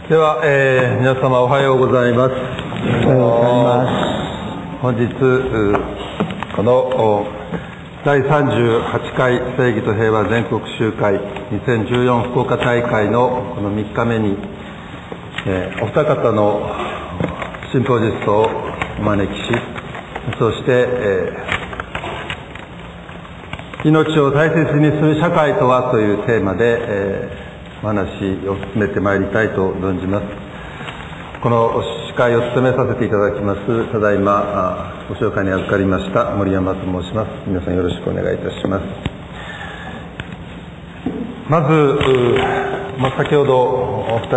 では、皆様おはようございます。本日この第38回正義と平和全国集会2014福岡大会のこの3日目に、お二方のシンポジストをお招きし、そして、命を大切にする社会とはというテーマで、お話を進めてまいりたいと存じます。この司会を務めさせていただきます、ただいまご紹介に預かりました森山と申します。皆さんよろしくお願いいたします。まず、先ほどお二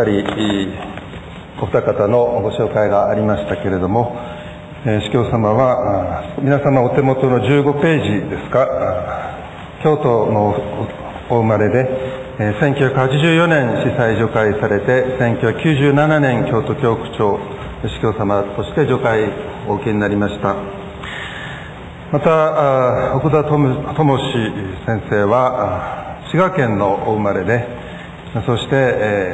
方のご紹介がありましたけれども、司教様は皆様お手元の15ページですか、京都のお生まれで1984年司祭除会されて、1997年京都教区長司教様として除会をお受けになりました。また奥田智史先生は滋賀県のお生まれで、そして、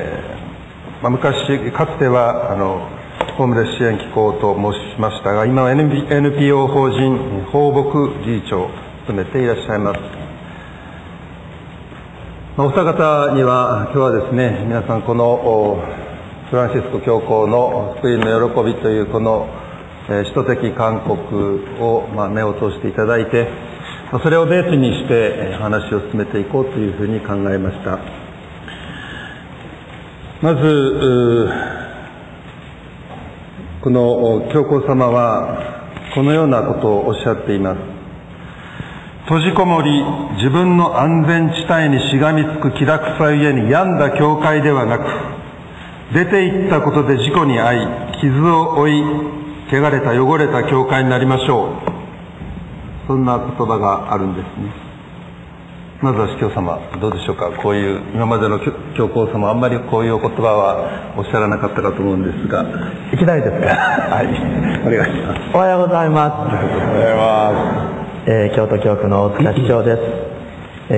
昔かつてはホームレス支援機構と申しましたが、今は NPO 法人放牧理事長を務めていらっしゃいます。お二方には今日はですね、皆さんこのフランシスコ教皇の福音の喜びというこの使徒的勧告を目を通していただいて、それをベースにして話を進めていこうというふうに考えました。まずこの教皇様はこのようなことをおっしゃっています。閉じこもり、自分の安全地帯にしがみつく気楽さゆえに病んだ教会ではなく、出て行ったことで事故に遭い、傷を負い、汚れた汚れた教会になりましょう。そんな言葉があるんですね。まずは司教様、どうでしょうか。こういう今までの教皇様、あんまりこういうお言葉はおっしゃらなかったかと思うんですが。 いきなりですか。 はい、お願いします。 おはようございます。 おはようございます。 京都教区の大塚市長です。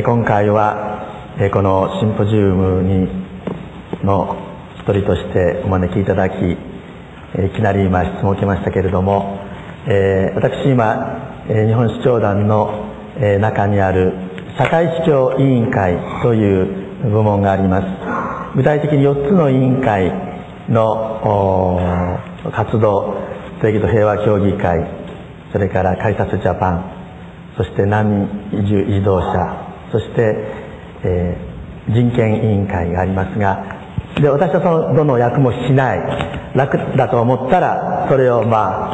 今回は、このシンポジウムの一人としてお招きいただき、いきなり今質問を受けましたけれども、私今、日本司教団の中にある社会司教委員会という部門があります。具体的に4つの委員会の活動、正義と平和協議会、それからカリタスジャパン、そして難民移住指導者、そして、人権委員会がありますが、で私はそのどの役もしない、楽だと思ったらそれを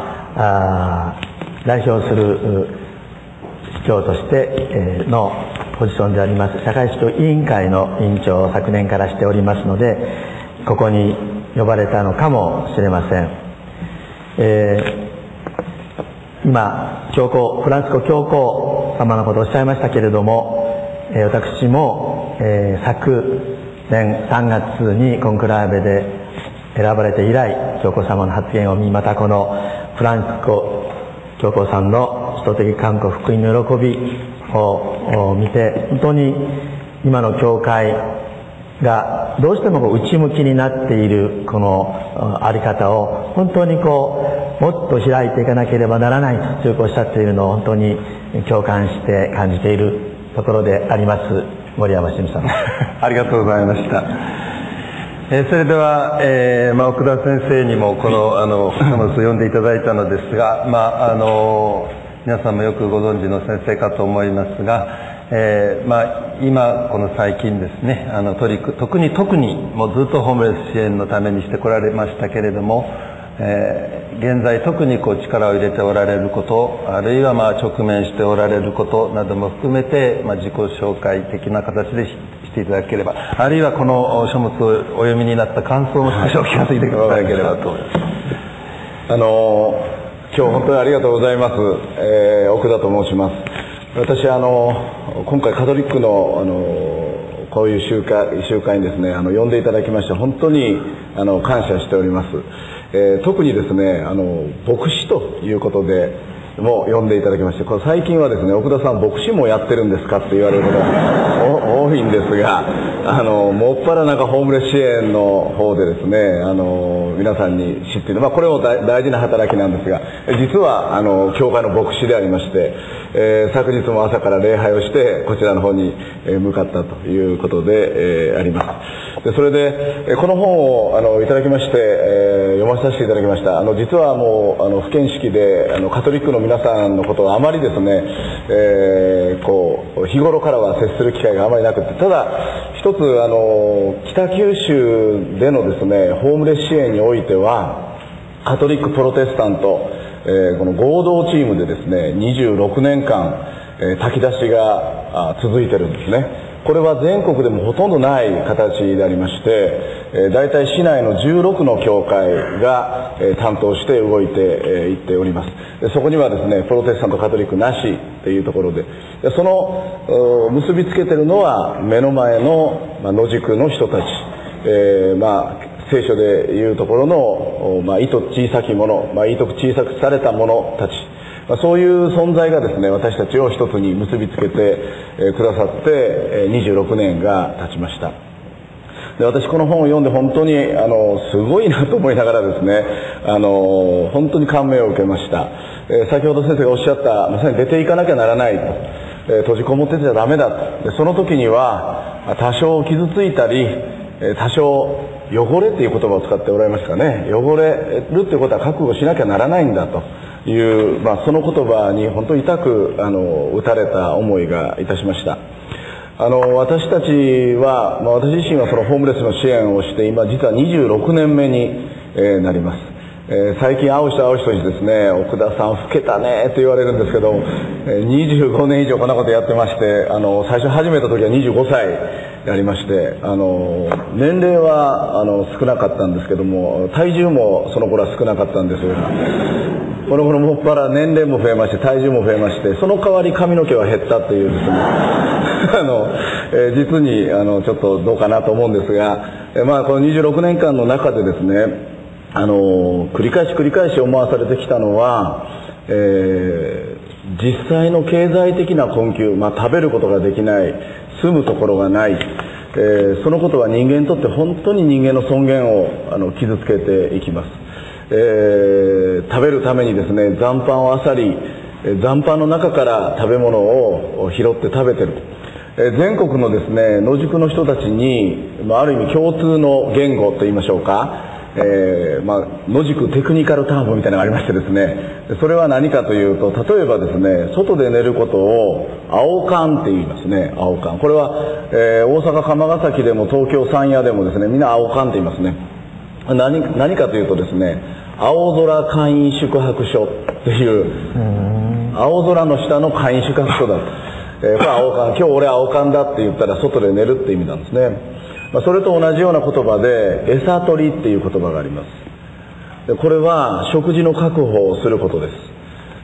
代表する司教として、のポジションであります社会司教委員会の委員長を昨年からしておりますので、ここに呼ばれたのかもしれません。今フランシスコ教皇様のことをおっしゃいましたけれども、私も、昨年3月にコンクラーベで選ばれて以来、教皇様の発言を見、またこのフランシスコ教皇さんの使徒的勧告福音の喜びを見て、本当に今の教会がどうしても内向きになっているこのあり方を本当にもっと開いていかなければならないと強くおっしゃっているのを本当に共感して感じているところであります。森山真さんありがとうございました。それでは、奥田先生にもこの書物を読んでいただいたのですが、皆さんもよくご存知の先生かと思いますが、今この最近ですね、特にもうずっとホームレス支援のためにしてこられましたけれども、現在特に力を入れておられること、あるいは直面しておられることなども含めて、自己紹介的な形でしていただければ、あるいはこの書物をお読みになった感想も少しお聞かせいただければと思います。 今日本当にありがとうございます。奥田と申します。私今回カトリックのこういう集会にですね呼んでいただきまして本当に感謝しております。特にですね牧師ということで、 も呼んでいただきまして、これ最近はですね、奥田さん牧師もやってるんですかって言われることが多いんですが、もっぱらなんかホームレス支援の方でですね、皆さんに知っている、これも大事な働きなんですが、実は教会の牧師でありまして、昨日も朝から礼拝をしてこちらの方に向かったということで、あります。でそれでこの本をいただきまして、読まさせていただきました。実はもう不見識でカトリックの皆さんのことをあまりですね、日頃からは接する機会があまりなくて、ただ一つ北九州でのですねホームレス支援においてはカトリックプロテスタント、この合同チームでですね26年間、炊き出しが続いてるんですね。これは全国でもほとんどない形でありまして、大体市内の16の教会が担当して動いていっております。そこにはですねプロテスタントカトリックなしというところで、その結びつけてるのは目の前の野宿の人たち、聖書でいうところの、糸小さきもの、糸小さくされた者たち、そういう存在がですね私たちを一つに結びつけてくださって26年が経ちました。で私この本を読んで本当にすごいなと思いながらですね本当に感銘を受けました。先ほど先生がおっしゃったまさに出ていかなきゃならないと、閉じこもってちゃダメだと。でその時には多少傷ついたり多少汚れっていう言葉を使っておられますかね。汚れるっていうことは覚悟しなきゃならないんだという、その言葉に本当に痛く打たれた思いがいたしました。私たちは、私自身はそのホームレスの支援をして今実は26年目になります。最近会う人にですね、奥田さん老けたねって言われるんですけど、25年以上こんなことやってまして、最初始めた時は25歳でありまして、年齢は少なかったんですけども、体重もその頃は少なかったんですが、この頃もっぱら年齢も増えまして体重も増えまして、その代わり髪の毛は減ったっていうですね実にちょっとどうかなと思うんですが、この26年間の中でですね繰り返し思わされてきたのは、実際の経済的な困窮、食べることができない、住むところがない、そのことは人間にとって本当に人間の尊厳を傷つけていきます。食べるためにですね残飯を漁り、残飯の中から食べ物を拾って食べてる。全国のですね野宿の人たちに、ある意味共通の言語といいましょうか、野宿テクニカルタームみたいなのがありましてですね、それは何かというと、例えばですね外で寝ることを青缶って言いますね。青缶、これは、大阪釜ヶ崎でも東京山谷でもですねみんな青缶って言いますね。何かというとですね青空簡易宿泊所っていう、青空の下の簡易宿泊所だと、これ青缶、今日俺青缶だって言ったら外で寝るって意味なんですね。それと同じような言葉で餌取りっていう言葉があります。これは食事の確保をすることです。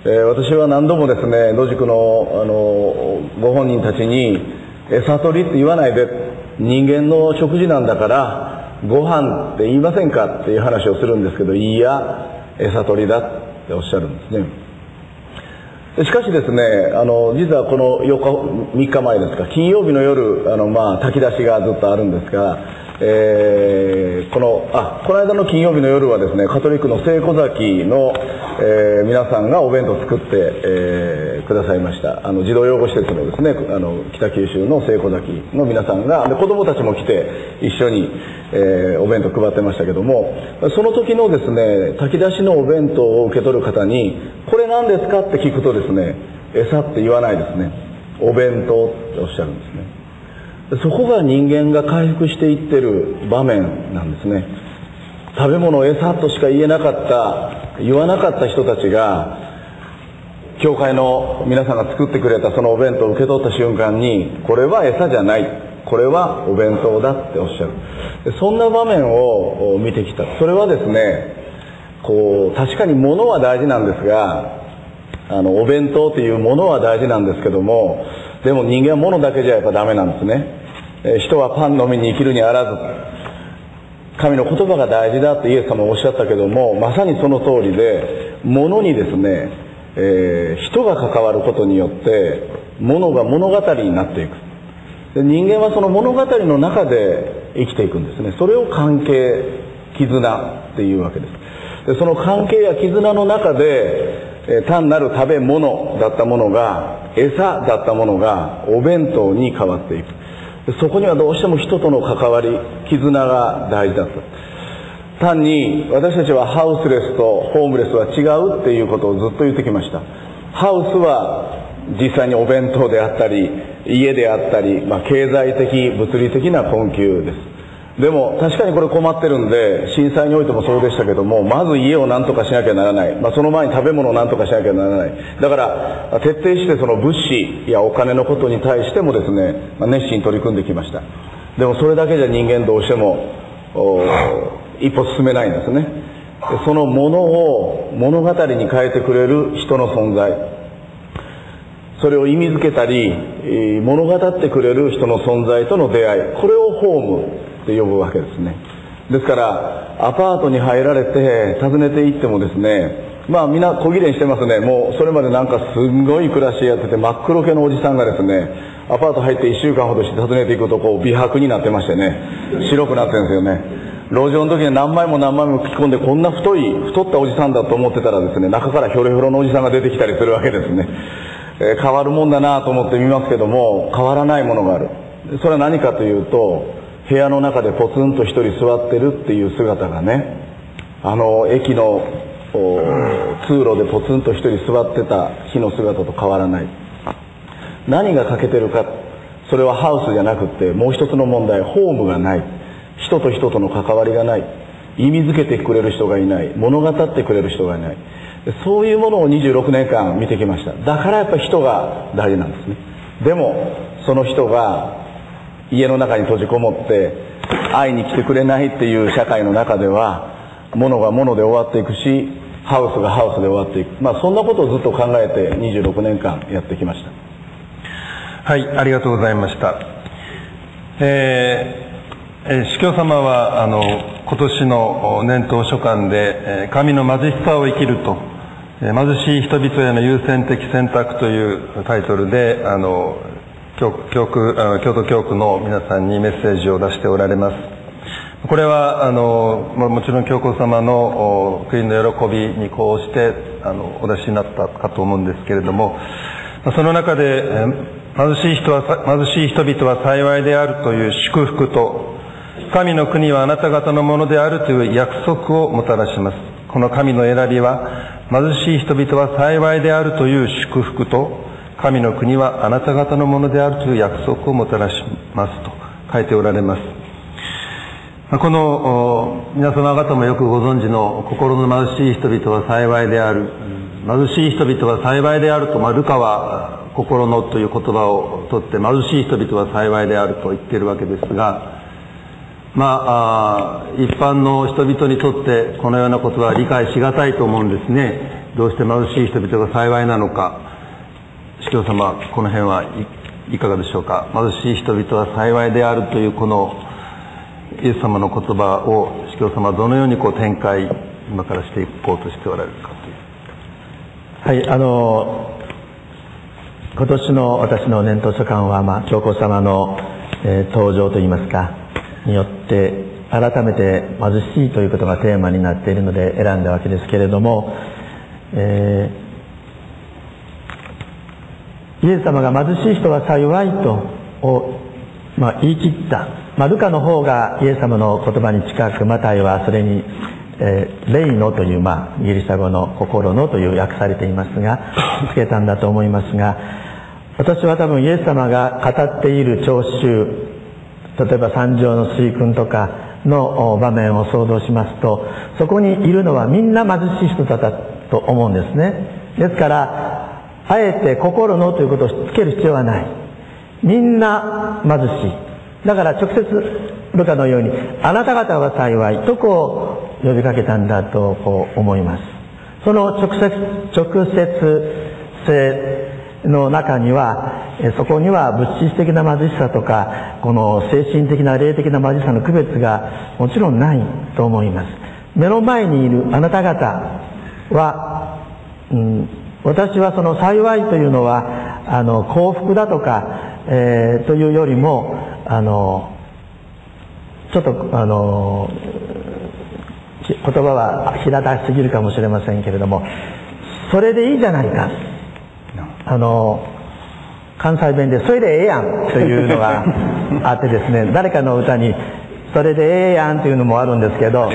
私は何度もですね野宿のご本人たちに餌取りって言わないで、人間の食事なんだからご飯って言いませんかっていう話をするんですけど、いや餌取りだっておっしゃるんですね。しかしですね実はこの3日前ですか、金曜日の夜炊き出しがずっとあるんですが、この間の金曜日の夜はですねカトリックの聖子崎の、皆さんがお弁当を作って、くださいました。児童養護施設のですね北九州の聖子崎の皆さんが、子供たちも来て一緒に、お弁当配ってましたけども、その時のですね炊き出しのお弁当を受け取る方にこれ何ですかって聞くとですね、餌って言わないですね、お弁当っておっしゃるんですね。そこが人間が回復していってる場面なんですね。食べ物を餌としか言わなかった人たちが、教会の皆さんが作ってくれたそのお弁当を受け取った瞬間に、これは餌じゃない、これはお弁当だっておっしゃる。そんな場面を見てきた。それはですね確かに物は大事なんですが、お弁当っていうものは大事なんですけども、でも人間は物だけじゃやっぱダメなんですね。人はパンのみに生きるにあらず、神の言葉が大事だってイエス様おっしゃったけども、まさにその通りで、物にですね人が関わることによって物が物語になっていく。で人間はその物語の中で生きていくんですね。それを関係、絆っていうわけです。でその関係や絆の中で、単なる食べ物だったものが、餌だったものがお弁当に変わっていく。でそこにはどうしても人との関わり、絆が大事だった。単に私たちはハウスレスとホームレスは違うっていうことをずっと言ってきました。ハウスは実際にお弁当であったり家であったり、経済的物理的な困窮です。でも確かにこれ困ってるんで、震災においてもそうでしたけども、まず家を何とかしなきゃならない、その前に食べ物を何とかしなきゃならない。だから徹底してその物資やお金のことに対してもですね、熱心に取り組んできました。でもそれだけじゃ人間どうしても一歩進めないんですね。そのものを物語に変えてくれる人の存在、それを意味づけたり物語ってくれる人の存在との出会い、これをホームって呼ぶわけですね。ですからアパートに入られて訪ねていってもですね、みんな小綺麗にしてますね。もうそれまでなんかすんごい暮らしやってて真っ黒系のおじさんがですね、アパート入って1週間ほどして訪ねていくと美白になってましてね、白くなってるんですよね。路上の時に何枚も何枚も着込んで、こんな太ったおじさんだと思ってたらですね、中からヒョロヒョロのおじさんが出てきたりするわけですね。変わるもんだなと思って見ますけども、変わらないものがある。それは何かというと、部屋の中でポツンと一人座ってるっていう姿がね、駅の通路でポツンと一人座ってた日の姿と変わらない。何が欠けてるか、それはハウスじゃなくて、もう一つの問題、ホームがない。人と人との関わりがない。意味づけてくれる人がいない。物語ってくれる人がいない。そういうものを26年間見てきました。だからやっぱり人が大事なんですね。でもその人が家の中に閉じこもって会いに来てくれないっていう社会の中では、物が物で終わっていくし、ハウスがハウスで終わっていく。そんなことをずっと考えて26年間やってきました。 はい、ありがとうございました。司教様は今年の年頭書簡で、神の貧しさを生きると、貧しい人々への優先的選択というタイトルで京都教区の皆さんにメッセージを出しておられます。これはもちろん教皇様の福音の喜びにこうしてお出しになったかと思うんですけれども、その中で貧しい人々は幸いであるという祝福と、神の国はあなた方のものであるという約束をもたらします。この神の選びは、貧しい人々は幸いであるという祝福と、神の国はあなた方のものであるという約束をもたらしますと書いておられます。この皆様方もよくご存知の心の貧しい人々は幸いである、貧しい人々は幸いであると、ルカは心のという言葉を取って貧しい人々は幸いであると言っているわけですが、一般の人々にとってこのようなことは理解しがたいと思うんですね。どうして貧しい人々が幸いなのか。司教様、この辺はいかがでしょうか。貧しい人々は幸いであるというこのイエス様の言葉を司教様はどのように展開今からしていこうとしておられるかという。 はい、今年の私の年頭書簡は、教皇様の、登場といいますかによって改めて貧しいということがテーマになっているので選んだわけですけれども、イエス様が貧しい人は幸いと言い切った、ルカの方がイエス様の言葉に近く、マタイはそれに、霊のという、ギリシャ語の心のという訳されていますがつけたんだと思いますが、私は多分イエス様が語っている聴衆、例えば三条の水訓とかの場面を想像しますと、そこにいるのはみんな貧しい人だったと思うんですね。ですからあえて心のということをつける必要はない。みんな貧しい。だから直接ルカのようにあなた方は幸いと呼びかけたんだと思います。その直接性の中には、そこには物質的な貧しさとかこの精神的な霊的な貧しさの区別がもちろんないと思います。目の前にいるあなた方は、 私はその幸いというのは幸福だとか、というよりもちょっと言葉は平たすぎるかもしれませんけれども、それでいいじゃないか、関西弁でそれでええやんというのがあってですね、誰かの歌にそれでええやんというのもあるんですけど、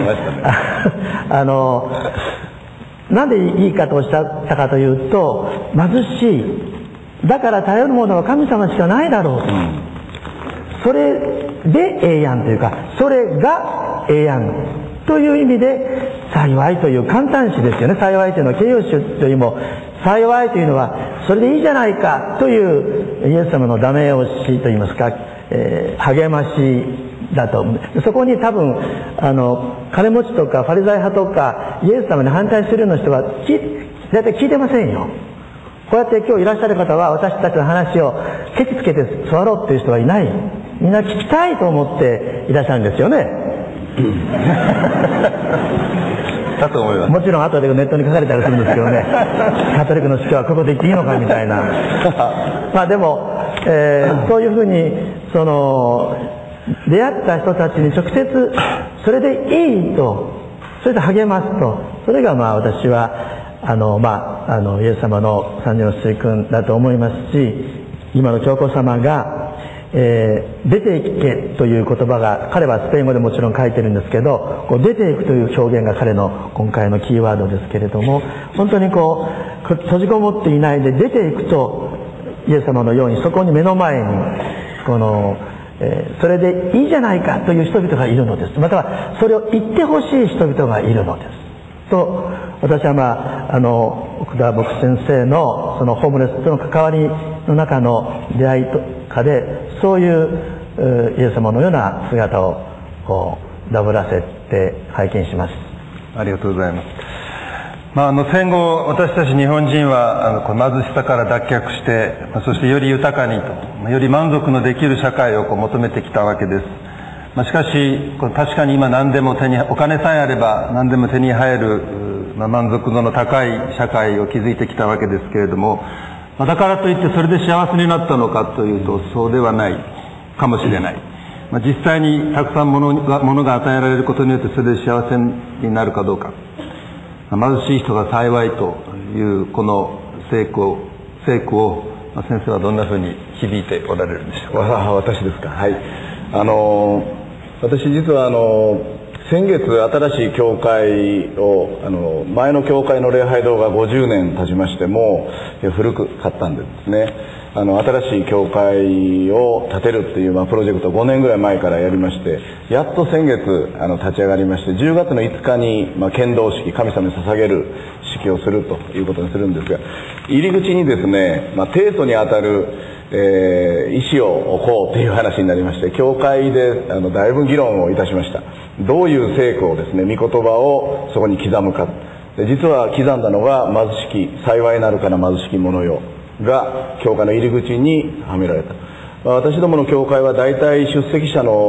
なんでいいかとおっしゃったかというと、貧しい、だから頼るものは神様しかないだろうと、それでええやんというか、それがええやんという意味で幸いという簡単詞ですよね。幸いというのは形容詞というよりも、幸いというのはそれでいいじゃないかというイエス様のダメ押しといいますか、励ましだと。そこに多分金持ちとかファリサイ派とかイエス様に反対するような人は大体聞いてませんよ。こうやって今日いらっしゃる方は私たちの話をケチつけて座ろうっていう人はいない。みんな聞きたいと思っていらっしゃるんですよね。 だと思います。 もちろん後でネットに書かれたりするんですけどね、カトリックの司教はここで言っていいのかみたいな。まあでも、そういうふうに出会った人たちに直接それでいいと、それで励ますと、それが私はイエス様の三条の水訓だと思いますし、今の教皇様が出ていけという言葉が、彼はスペイン語でもちろん書いてるんですけど、出ていくという表現が彼の今回のキーワードですけれども、本当に閉じこもっていないで出ていくと、イエス様のようにそこに目の前にそれでいいじゃないかという人々がいるのです。またはそれを言ってほしい人々がいるのですと、私は奥田牧師先生のそのホームレスとの関わりの中の出会いとかで、そういうイエス様のような姿をダブらせて拝見します。 ありがとうございます。戦後私たち日本人は貧しさから脱却して、そしてより豊かにと、より満足のできる社会を求めてきたわけです。しかし確かに今何でもお金さえあれば何でも手に入る、満足度の高い社会を築いてきたわけですけれども、だからといってそれで幸せになったのかというと、そうではないかもしれない。実際にたくさん物が与えられることによってそれで幸せになるかどうか、貧しい人が幸いというこの聖句を先生はどんなふうに響いておられるんでしょうか。 私ですか。はい。私実は先月新しい教会を前の教会の礼拝堂が50年経ちまして、もう古かったんですね。新しい教会を建てるっていうプロジェクトを5年ぐらい前からやりまして、やっと先月立ち上がりまして、10月の5日に献堂式、神様に捧げる式をするということにするんですが、入り口にですね、提訴にあたる石を置こうという話になりまして、教会でだいぶ議論をいたしました。どういう聖句をですね、御言葉をそこに刻むか。実は刻んだのが貧しき、幸いなるから貧しき者よが教会の入り口にはめられた。私どもの教会は大体出席者の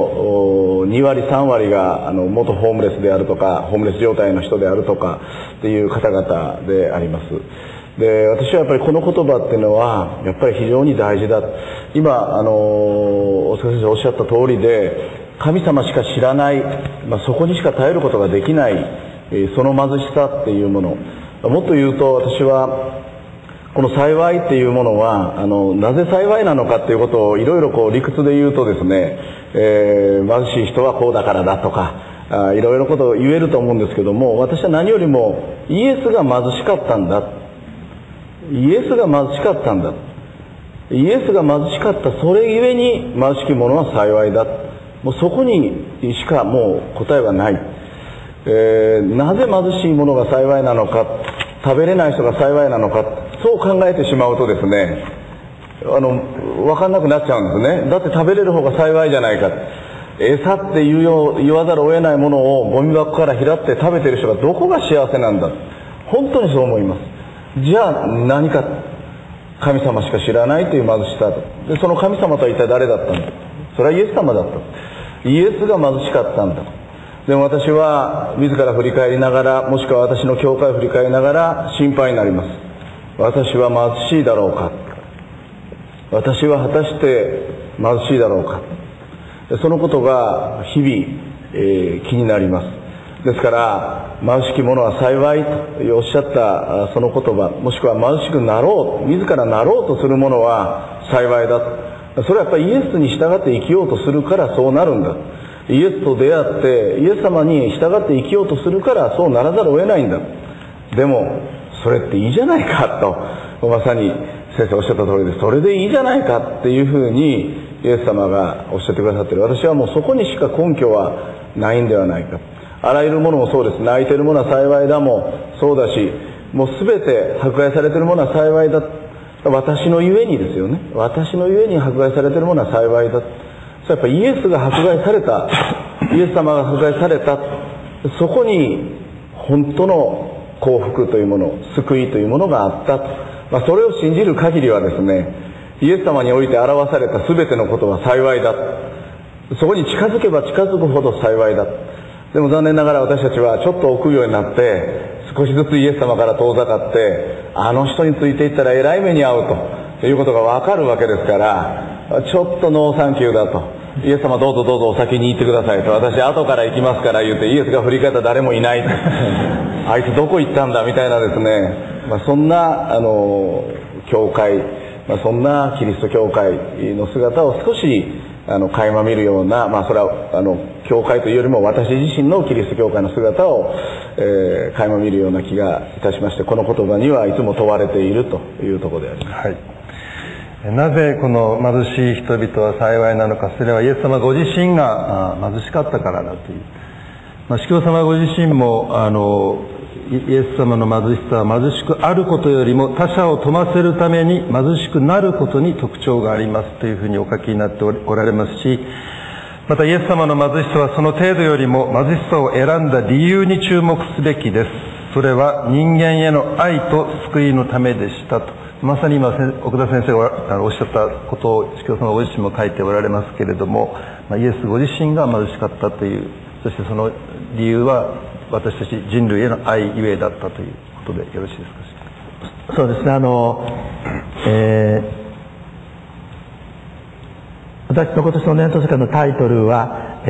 2割3割が元ホームレスであるとか、ホームレス状態の人であるとかっていう方々であります。で、私はやっぱりこの言葉っていうのはやっぱり非常に大事だ。今大塚先生おっしゃった通りで、神様しか知らない、そこにしか頼ることができない、その貧しさっていうもの、もっと言うと、私はこの幸いっていうものはなぜ幸いなのかっていうことをいろいろ理屈で言うとですね、貧しい人はこうだからだとかいろいろことを言えると思うんですけども、私は何よりもイエスが貧しかったんだ、イエスが貧しかったんだ、イエスが貧しかった、それゆえに貧しき者は幸いだ、もうそこにしかもう答えはない。なぜ貧しい者が幸いなのか、食べれない人が幸いなのか、そう考えてしまうとですね、分かんなくなっちゃうんですね。だって食べれる方が幸いじゃないか、餌って言わざるを得ないものをゴミ箱から拾って食べてる人がどこが幸せなんだ、本当にそう思います。じゃあ何か、神様しか知らないという貧しさで、その神様とは一体誰だったんだ、それはイエス様だった。イエスが貧しかったんだ。でも私は自ら振り返りながら、もしくは私の教会を振り返りながら心配になります。 私は貧しいだろうか、私は果たして貧しいだろうか、そのことが日々、気になります。ですから貧しき者は幸いとおっしゃったその言葉、もしくは貧しくなろう、自らなろうとする者は幸いだ、それはやっぱりイエスに従って生きようとするからそうなるんだ。イエスと出会ってイエス様に従って生きようとするからそうならざるを得ないんだ。でもそれっていいじゃないかと、まさに先生おっしゃった通りで、それでいいじゃないかっていうふうにイエス様がおっしゃってくださっている。私はもうそこにしか根拠はないんではないか。あらゆるものもそうです。泣いているものは幸いだもそうだし、もう全て迫害されているものは幸いだ。私のゆえにですよね。私のゆえに迫害されているものは幸いだ。やっぱりイエスが迫害された、イエス様が迫害された、そこに本当の幸福というもの、救いというものがあった。それを信じる限りはですね、イエス様において表された全てのことは幸いだ。そこに近づけば近づくほど幸いだ。でも残念ながら私たちはちょっと臆病になって少しずつイエス様から遠ざかって、あの人についていったらえらい目に遭うということがわかるわけですから、ちょっとノーサンキューだと、イエス様どうぞどうぞお先に行ってくださいと、私後から行きますから言って、イエスが振り返ったら誰もいないあいつどこ行ったんだみたいなですね、そんな教会、そんなキリスト教会の姿を少し垣間見るような、それは教会というよりも私自身のキリスト教会の姿を、垣間見るような気がいたしまして、この言葉にはいつも問われているというところであります。 はい。なぜこの貧しい人々は幸いなのか、それはイエス様ご自身が貧しかったからだという。司教様ご自身もイエス様の貧しさは貧しくあることよりも他者を富ませるために貧しくなることに特徴がありますというふうにお書きになっておられますし、またイエス様の貧しさはその程度よりも貧しさを選んだ理由に注目すべきです。それは人間への愛と救いのためでしたと、まさに今奥田先生がおっしゃったことを司教様ご自身も書いておられますけれども、イエスご自身が貧しかったという、そしてその理由は私たち人類への愛ゆえだったということでよろしいですか。 そうですね、私の今年の年頭書のタイトルは、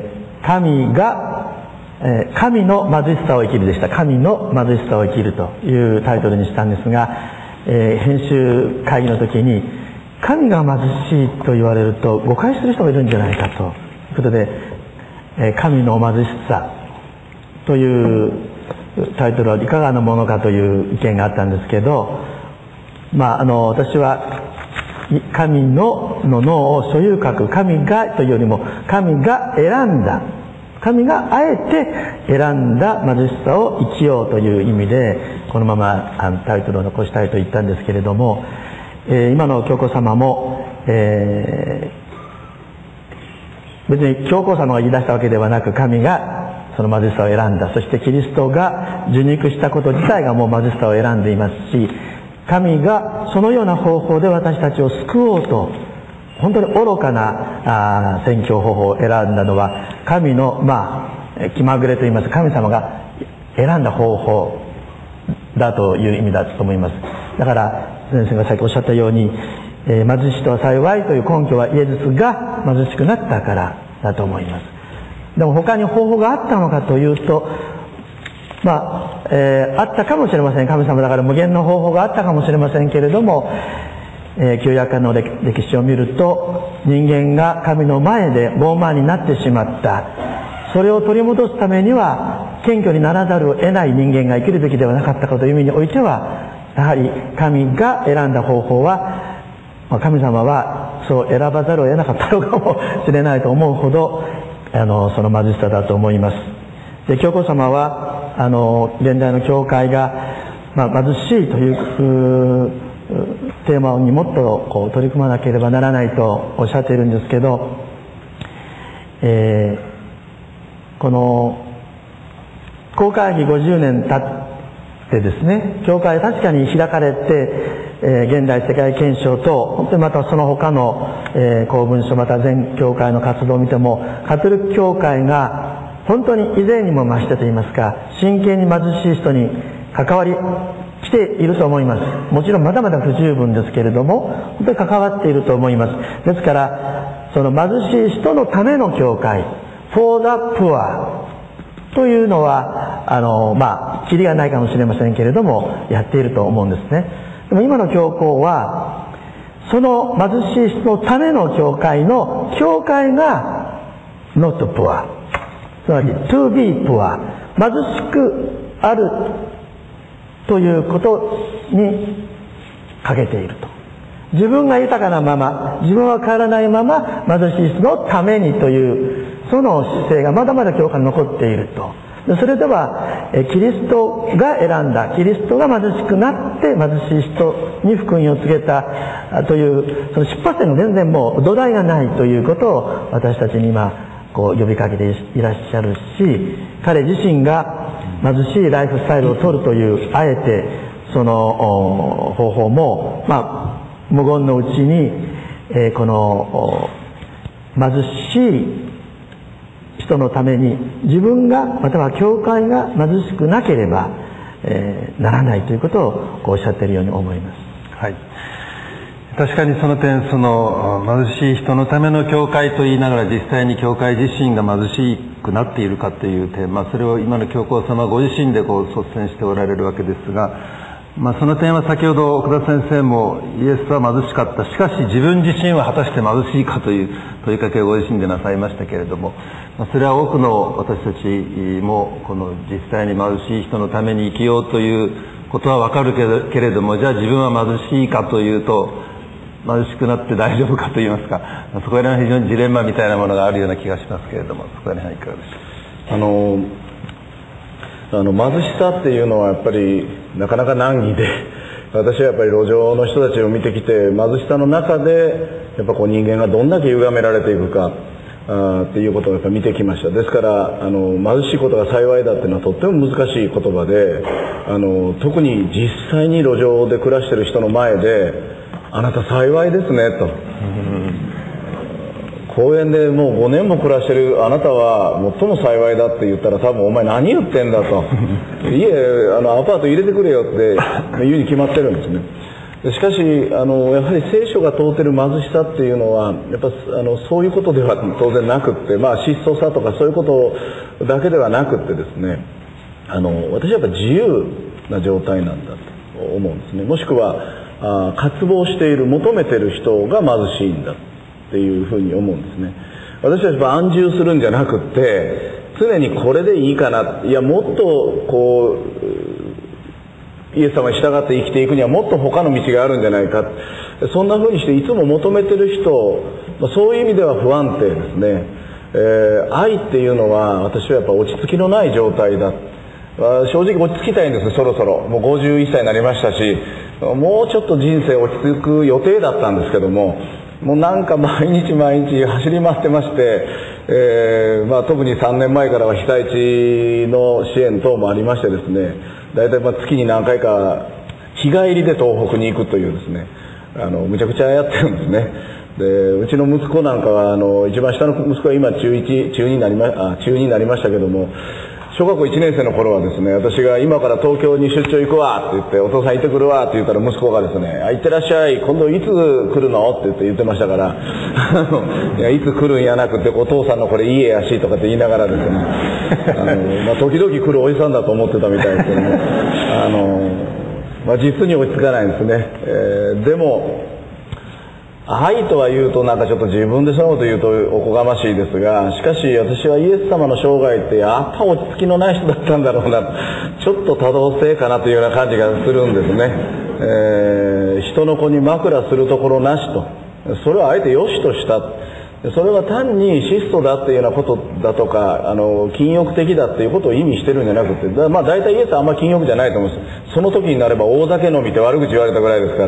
神の貧しさを生きるでした。神の貧しさを生きるというタイトルにしたんですが、編集会議の時に神が貧しいと言われると誤解する人がいるんじゃないかということで、神の貧しさというタイトルはいかがなものかという意見があったんですけど、私は神の脳を所有格、神がというよりも神が選んだ、神があえて選んだ貧しさを生きようという意味でこのままタイトルを残したいと言ったんですけれども、今の教皇様も、別に教皇様が言い出したわけではなく、神がその貧しさを選んだ、そしてキリストが受肉したこと自体がもう貧しさを選んでいますし、神がそのような方法で私たちを救おうと本当に愚かな宣教方法を選んだのは神の気まぐれといいますか、神様が選んだ方法だという意味だと思います。だから先生がさっきおっしゃったように、貧しい人は幸いという根拠はイエスが貧しくなったからだと思います。でも他に方法があったのかというと、あったかもしれません。神様だから無限の方法があったかもしれませんけれども、旧約の歴史を見ると人間が神の前で傲慢になってしまった。それを取り戻すためには謙虚にならざるを得ない人間が生きるべきではなかったかという意味においては、やはり神が選んだ方法は、神様はそう選ばざるを得なかったのかもしれないと思うほどその貧しさだと思います。で、教皇様は現代の教会が、貧しいというテーマにもっと取り組まなければならないとおっしゃっているんですけど、この公会議50年経ってですね、教会確かに開かれて、現代世界憲章と本当にまたその他の、公文書また全教会の活動を見ても、カトリック教会が本当に以前にも増してといいますか、真剣に貧しい人に関わり、き来ていると思います。もちろんまだまだ不十分ですけれども、本当に関わっていると思います。ですから、その貧しい人のための教会、for the poor というのは、キリがないかもしれませんけれども、やっていると思うんですね。でも今の教皇は、その貧しい人のための教会の、教会が not poor。つまり to be poor。貧しくあるということにかけていると。自分が豊かなまま、自分は変わらないまま、貧しい人のためにという、その姿勢がまだまだ教会に残っていると。それではキリストが選んだ、キリストが貧しくなって貧しい人に福音を告げたという、その出発点の全然もう土台がないということを私たちに今呼びかけていらっしゃるし、彼自身が貧しいライフスタイルを取るというあえてその方法も、無言のうちに、この貧しい人のために自分がまたは教会が貧しくなければ、ならないということをおっしゃっているように思います。 はい、確かにその点、その貧しい人のための教会と言いながら実際に教会自身が貧しくなっているかという点、それを今の教皇様ご自身で率先しておられるわけですが、その点は先ほど奥田先生もイエスは貧しかった、しかし自分自身は果たして貧しいかという問いかけをご自身でなさいましたけれども、それは多くの私たちもこの実際に貧しい人のために生きようということはわかるけれども、じゃあ自分は貧しいかというと貧しくなって大丈夫かといいますか、そこら辺は非常にジレンマみたいなものがあるような気がしますけれども、そこら辺はいかがでしょうか。 貧しさっていうのはやっぱりなかなか難儀で、私はやっぱり路上の人たちを見てきて、貧しさの中でやっぱ人間がどんだけ歪められていくかっていうことをやっぱ見てきました。ですから貧しいことが幸いだっていうのはとっても難しい言葉で、特に実際に路上で暮らしている人の前であなた幸いですねと、公園でもう5年も暮らしてるあなたは最も幸いだって言ったら、多分お前何言ってんだと家アパート入れてくれよって言うに決まってるんですね。しかしやはり聖書が問うてる貧しさっていうのはやっぱそういうことでは当然なくって、質素さとかそういうことだけではなくってですね、私はやっぱ自由な状態なんだと思うんですね。もしくは渇望している、求めてる人が貧しいんだっていうふうに思うんですね。私はやっぱ安住するんじゃなくって常にこれでいいかな、いやもっとイエス様に従って生きていくにはもっと他の道があるんじゃないか、そんなふうにしていつも求めてる人、そういう意味では不安定ですね。愛っていうのは私はやっぱ落ち着きのない状態だ。正直落ち着きたいんです。そろそろもう51歳になりましたし、もうちょっと人生落ち着く予定だったんですけども、もうなんか毎日毎日走り回ってまして、特に3年前からは被災地の支援等もありましてですね、だいたい月に何回か日帰りで東北に行くというですね、むちゃくちゃやってるんですね。でうちの息子なんかは一番下の息子は今中2になりましたけども、小学校1年生の頃はですね、私が今から東京に出張行くわって言って、お父さん行ってくるわって言ったら息子がですね、行ってらっしゃい、今度いつ来るのって言ってましたからいやいつ来るんやなくて、お父さんのこれ家やしとかって言いながらですね時々来るおじさんだと思ってたみたいですけども実に落ち着かないんですね。でも愛とは言うとなんかちょっと自分でそのこと言うとおこがましいですが、しかし私はイエス様の生涯ってやっぱ落ち着きのない人だったんだろうな、ちょっと多動性かなというような感じがするんですね。人の子に枕するところなしと、それはあえて良しとした、それは単に質素だっていうようなことだとか禁欲的だっていうことを意味してるんじゃなくて、大体イエスはあんま禁欲じゃないと思うんです。その時になれば大酒飲みって悪口言われたぐらいですから、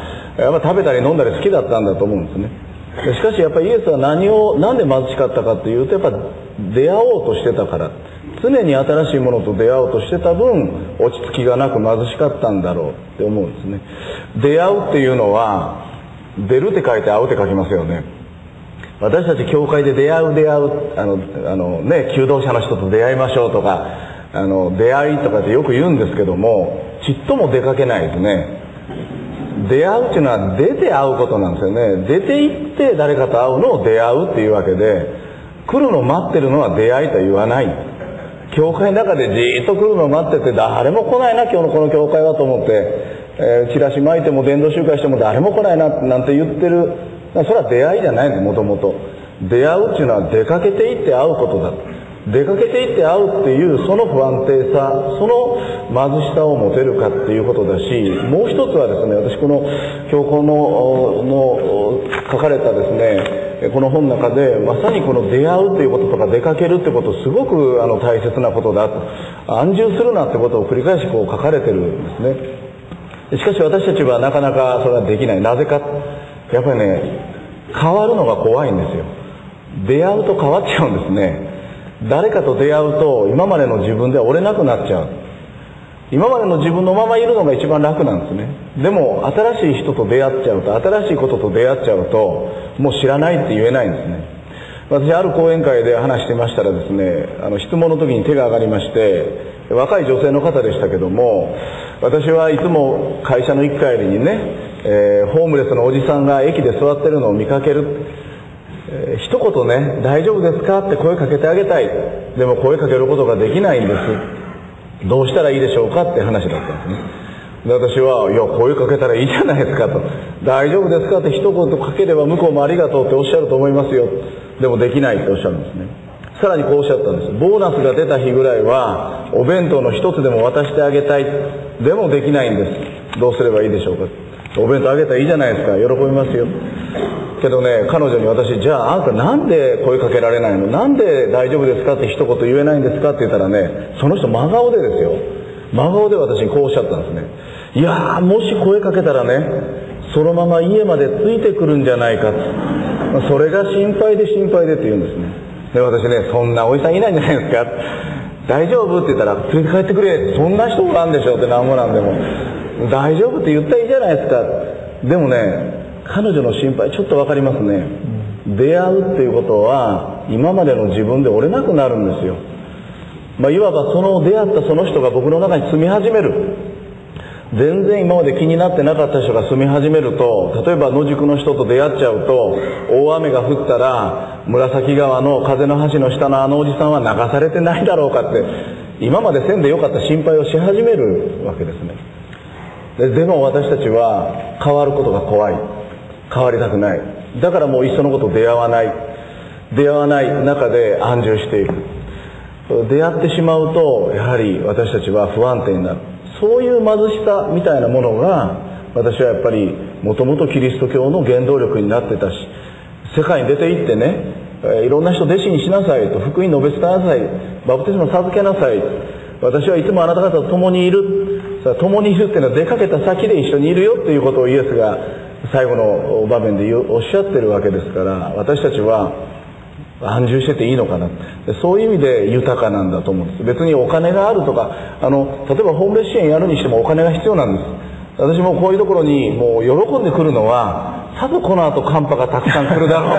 やっぱ食べたり飲んだり好きだったんだと思うんですね。しかしやっぱりイエスはなんで貧しかったかというと、やっぱ出会おうとしてたから、常に新しいものと出会おうとしてた分落ち着きがなく貧しかったんだろうって思うんですね。出会うっていうのは出るって書いて会うって書きますよね。私たち教会で出会う求道者の人と出会いましょうとか出会いとかってよく言うんですけども、 ちっとも出かけないですね。出会うっていうのは出て会うことなんですよね。出て行って誰かと会うのを出会うっていうわけで、来るのを待ってるのは出会いとは言わない。教会の中でじーっと来るのを待ってて、誰も来ないな今日のこの教会はと思って、チラシ巻いても伝道集会しても誰も来ないななんて言ってる。それは出会いじゃないんです。もともと出会うっていうのは出かけていって会うことだ。出かけていって会うっていうその不安定さ、その貧しさを持てるかっていうことだし、もう一つはですね、私この教皇の書かれたですね、この本の中でまさにこの出会うということとか出かけるってことをすごく大切なことだと、安住するなってことを繰り返しこう書かれてるんですね。しかし私たちはなかなかそれはできない。なぜか、やっぱりね、変わるのが怖いんですよ。出会うと変わっちゃうんですね。誰かと出会うと今までの自分では折れなくなっちゃう。今までの自分のままいるのが一番楽なんですね。でも新しい人と出会っちゃうと、新しいことと出会っちゃうと、もう知らないって言えないんですね。私ある講演会で話してましたらですね、質問の時に手が上がりまして、若い女性の方でしたけども、私はいつも会社の行く帰りにね、ホームレスのおじさんが駅で座ってるのを見かける。一言ね、大丈夫ですかって声かけてあげたい。でも声かけることができないんです。どうしたらいいでしょうかって話だったんですね。で、私は、いや、声かけたらいいじゃないですかと。大丈夫ですかって一言かければ向こうもありがとうっておっしゃると思いますよ。でもできないっておっしゃるんですね。さらにこうおっしゃったんです。ボーナスが出た日ぐらいは、お弁当の一つでも渡してあげたい。でもできないんです。どうすればいいでしょうか。お弁当あげたらいいじゃないですか。喜びますよ。けどね、彼女に私、じゃああんたなんで声かけられないの、なんで大丈夫ですかって一言言えないんですかって言ったらね、その人真顔でですよ、真顔で私にこうおっしゃったんですね。いやー、もし声かけたらね、そのまま家までついてくるんじゃないかと、それが心配で心配でって言うんですね。で、私ね、そんなおじさんいないんじゃないですか、大丈夫って言ったら、連れて帰ってくれ、そんな人おらんでしょって、なんもなんでも大丈夫って言ったらいいじゃないですか。でもね、彼女の心配ちょっとわかりますね。出会うっていうことは今までの自分で折れなくなるんですよ。いわばその出会ったその人が僕の中に住み始める。全然今まで気になってなかった人が住み始めると、例えば野宿の人と出会っちゃうと、大雨が降ったら紫川の風の橋の下のあのおじさんは流されてないだろうかって、今までせんでよかった心配をし始めるわけですね。でも私たちは変わることが怖い。変わりたくない。だからもういっそのこと出会わない中で安住していく。出会ってしまうとやはり私たちは不安定になる。そういう貧しさみたいなものが、私はやっぱりもともとキリスト教の原動力になってたし、世界に出て行ってね、いろんな人弟子にしなさいと、福音述べ伝えなさい、バプテスマ授けなさい、私はいつもあなた方と共にいる。共にいるっていうのは出かけた先で一緒にいるよっていうことをイエスが最後の場面でおっしゃってるわけですから、私たちは安住してていいのかな。そういう意味で豊かなんだと思うんです。別にお金があるとか、例えばホームレス支援やるにしてもお金が必要なんです。私もこういうところにもう喜んでくるのは、さぞこの後寒波がたくさん来るだろう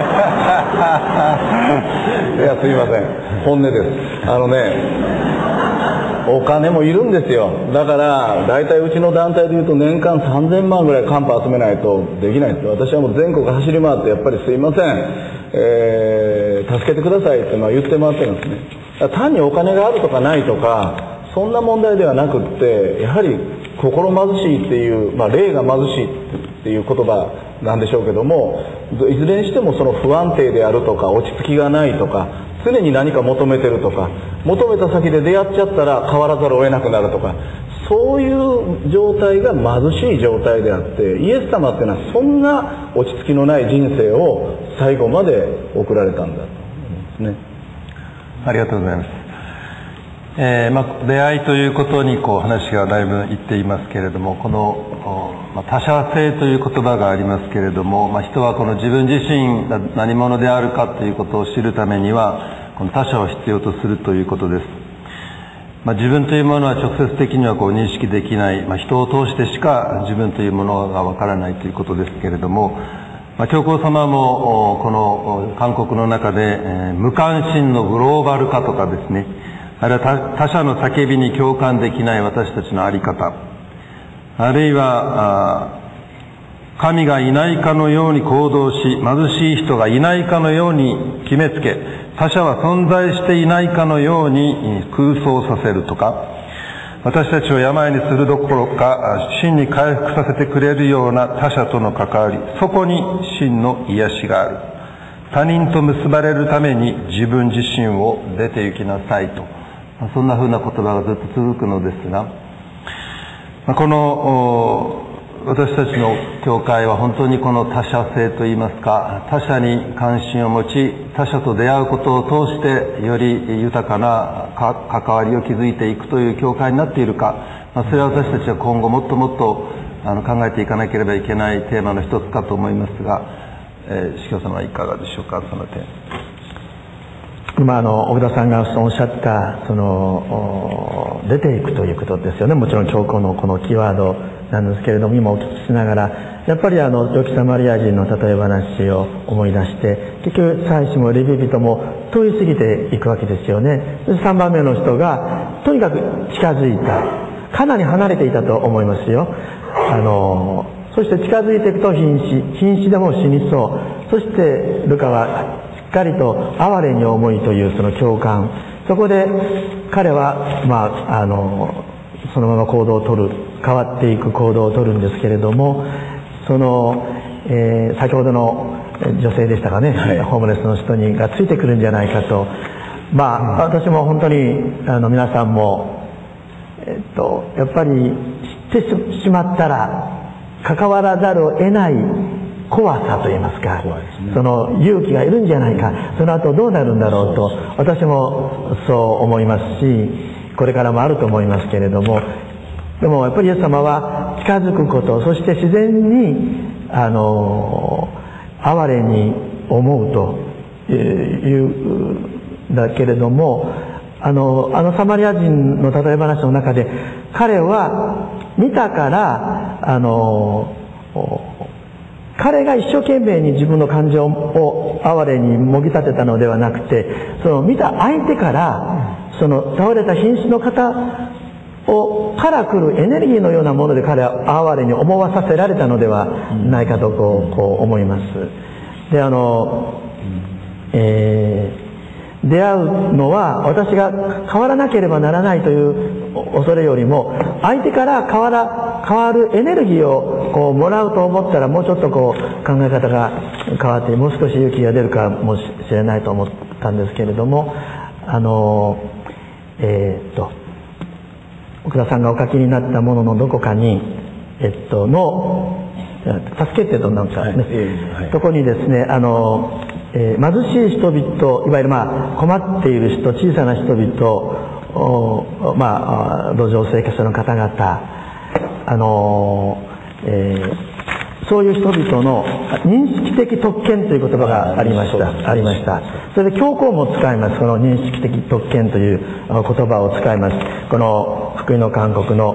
いや、すいません、本音です。お金もいるんですよ。だから大体うちの団体でいうと年間3000万ぐらいカンパ集めないとできないんです。私はもう全国走り回って、やっぱりすいません、助けてくださいって言って回ってるんですね。単にお金があるとかないとかそんな問題ではなくって、やはり心貧しいっていう、霊が貧しいっていう言葉なんでしょうけども、いずれにしてもその不安定であるとか、落ち着きがないとか、常に何か求めてるとか、求めた先で出会っちゃったら変わらざるを得なくなるとか、そういう状態が貧しい状態であって、イエス様っていうのはそんな落ち着きのない人生を最後まで送られたんだと思うんですね。 ありがとうございます。出会いということに話がだいぶいっていますけれども、この、他者性という言葉がありますけれども、人はこの自分自身が何者であるかということを知るためには、この他者を必要とするということです。自分というものは直接的には認識できない、人を通してしか自分というものがわからないということですけれども、教皇様もこの勧告の中で、無関心のグローバル化とかですね、あるいは他者の叫びに共感できない私たちの在り方、 あるいは神がいないかのように行動し、貧しい人がいないかのように決めつけ、他者は存在していないかのように空想させるとか、私たちを病にするどころか真に回復させてくれるような他者との関わり、そこに真の癒しがある。他人と結ばれるために自分自身を出て行きなさいと、そんな風な言葉がずっと続くのですが、この私たちの教会は本当にこの他者性といいますか、他者に関心を持ち、他者と出会うことを通してより豊かな関わりを築いていくという教会になっているか、それは私たちは今後もっともっと考えていかなければいけないテーマの一つかと思いますが、司教様はいかがでしょうか、その点。 今小田さんがおっしゃった出ていくということですよね。もちろん教皇のこのキーワードなんですけれども、今お聞きしながらやっぱり良きサマリア人の例え話を思い出して、結局祭司もレビ人も通り過ぎていくわけですよね。3番目の人がとにかく近づいた、かなり離れていたと思いますよ。そして近づいていくと瀕死でも死にそう。そしてルカはしっかりと哀れに思いというその共感、そこで彼はそのまま行動をとる、変わっていく行動をとるんですけれども、先ほどの女性でしたかね、はい、ホームレスの人がついてくるんじゃないかと、私も本当に皆さんもやっぱり知ってしまったら関わらざるを得ない怖さといいますか、その勇気がいるんじゃないか、その後どうなるんだろうと私もそう思いますし、これからもあると思いますけれども、でもやっぱりイエス様は近づくこと、そして自然に哀れに思うというだけれども、サマリア人の例え話の中で彼は見たから彼が一生懸命に自分の感情を哀れにもぎ立てたのではなくて、その見た相手からその倒れた瀕死の方から来るエネルギーのようなもので彼は哀れに思わさせられたのではないかとこう思います。で出会うのは私が変わらなければならないという恐れよりも、相手から変わるエネルギーをもらうと思ったら、もうちょっと考え方が変わって、もう少し勇気が出るかもしれないと思ったんですけれども、奥田さんがお書きになったもののどこかに助けてとなんかね、そこにですね貧しい人々、いわゆる困っている人、小さな人々、路上生活者の方々、そういう人々の認識的特権という言葉がありました。それで教皇も使います。この認識的特権という言葉を使います。この福音の勧告の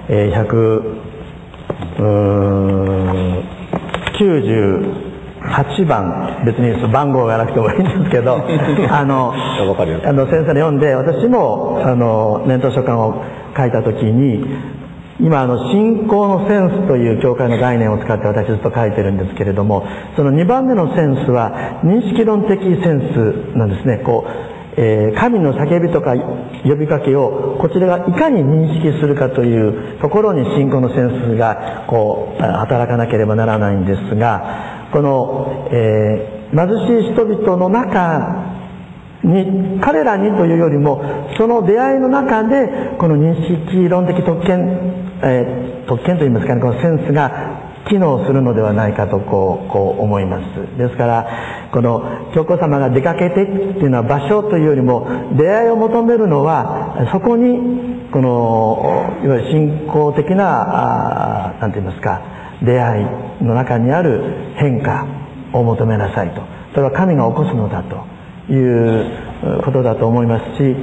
198番、別に番号がなくてもいいんですけど先生の読んで、私も年頭書簡を書いた時に、今信仰のセンスという教会の概念を使って私ずっと書いてるんですけれども、その2番目のセンスは認識論的センスなんですね。神の叫びとか呼びかけをこちらがいかに認識するかというところに信仰のセンスが働かなければならないんですが、この、貧しい人々の中に、彼らにというよりもその出会いの中でこの認識論的特権といいますかね、このセンスが機能するのではないかとこう思います。ですからこの教皇様が出かけてっていうのは場所というよりも、出会いを求めるのはそこにこのいわゆる信仰的ななんて言いますか、出会いの中にある変化を求めなさいと、それは神が起こすのだということだと思いますし、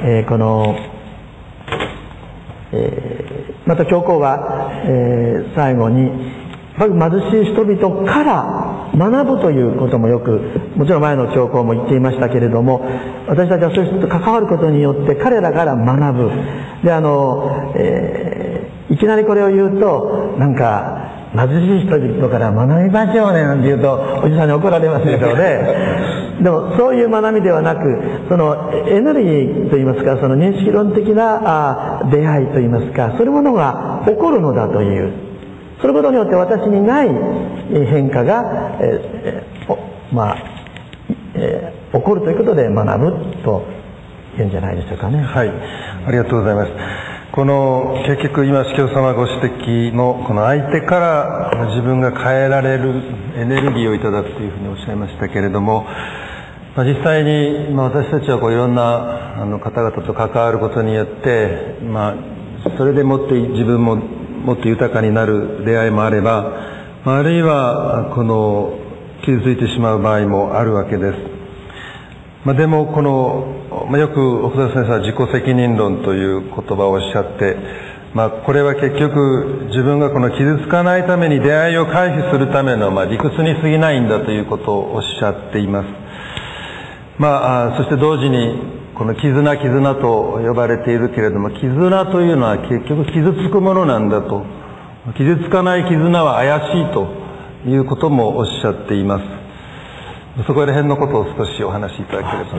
また教皇は、最後に貧しい人々から学ぶということもよく、もちろん前の教皇も言っていましたけれども、私たちはそういう人と関わることによって彼らから学ぶ。でいきなりこれを言うとなんか貧しい人々から学びましょうねなんて言うとおじさんに怒られますでしょうね。でもそういう学びではなく、そのエネルギーといいますか、その認識論的な出会いといいますか、そういうものが起こるのだという、そのことによって私にない変化が、起こるということで学ぶというんじゃないでしょうかね。 はい、ありがとうございます。この結局今司教様ご指摘のこの相手から自分が変えられるエネルギーをいただくというふうにおっしゃいましたけれども、実際に私たちはいろんな方々と関わることによって、それでもって自分ももっと豊かになる出会いもあれば、あるいはこの傷ついてしまう場合もあるわけです。でもこの、よく奥田先生は自己責任論という言葉をおっしゃって、これは結局自分がこの傷つかないために出会いを回避するための理屈に過ぎないんだということをおっしゃっています。そして同時にこの絆と呼ばれているけれども、絆というのは結局傷つくものなんだと、傷つかない絆は怪しいということもおっしゃっています。そこら辺のことを少しお話しいただければ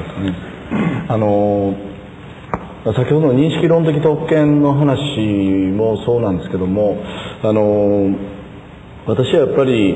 と。 先ほどの認識論的特権の話もそうなんですけども、私はやっぱり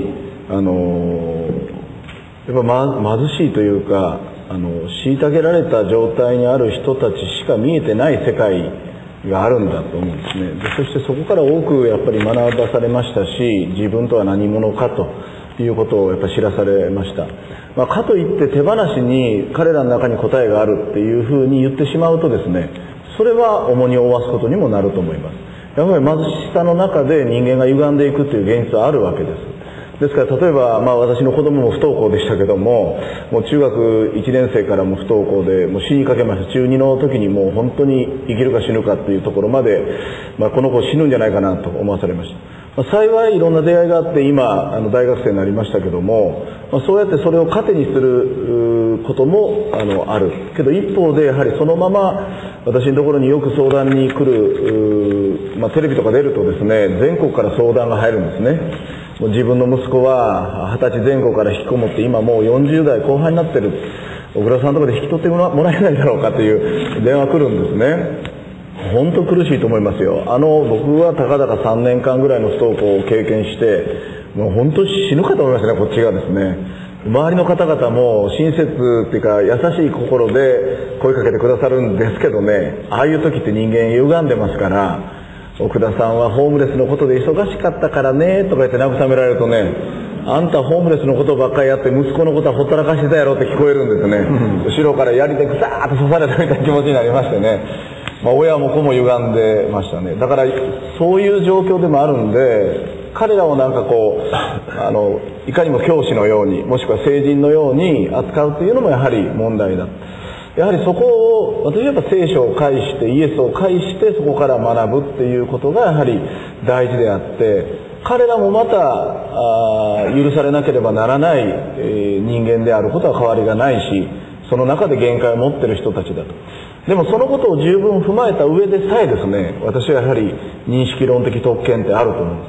貧しいというか、虐げられた状態にある人たちしか見えてない世界があるんだと思うんですね。でそしてそこから多くやっぱり学ばされましたし、自分とは何者かということをやっぱり知らされました。かといって手放しに彼らの中に答えがあるっていうふうに言ってしまうとですね、それは重荷を負わすことにもなると思います。やはり貧しさの中で人間が歪んでいくという現実はあるわけです。ですから例えば、私の子供も不登校でしたけども、もう中学1年生からも不登校でもう死にかけました。中2の時にもう本当に生きるか死ぬかというところまで、この子死ぬんじゃないかなと思わされました。幸いいろんな出会いがあって今大学生になりましたけども、そうやってそれを糧にすることもあるけど、一方でやはりそのまま私のところによく相談に来る、テレビとか出るとですね、全国から相談が入るんですね。もう自分の息子は20歳前後から引きこもって今もう40代後半になってる、小倉さんのところで引き取ってもらえないだろうかという電話来るんですね。本当苦しいと思いますよ。僕はたかだか3年間ぐらいの不登校を経験して、もう本当に死ぬかと思いましたね、こっちがですね。周りの方々も親切っていうか優しい心で声かけてくださるんですけどね、ああいう時って人間歪んでますから、奥田さんはホームレスのことで忙しかったからねとか言って慰められるとね、あんたホームレスのことばっかりやって息子のことはほったらかしてたやろって聞こえるんですね。後ろから槍でグサーッと刺されたみたいな気持ちになりましてね、親も子も歪んでましたね。だからそういう状況でもあるんで、彼らをなんかいかにも教師のようにもしくは聖人のように扱うというのもやはり問題だ。やはりそこを私はやっぱ聖書を介してイエスを介してそこから学ぶっていうことがやはり大事であって、彼らもまた許されなければならない、人間であることは変わりがないし、その中で限界を持っている人たちだと。でもそのことを十分踏まえた上でさえですね、私はやはり認識論的特権ってあると思います。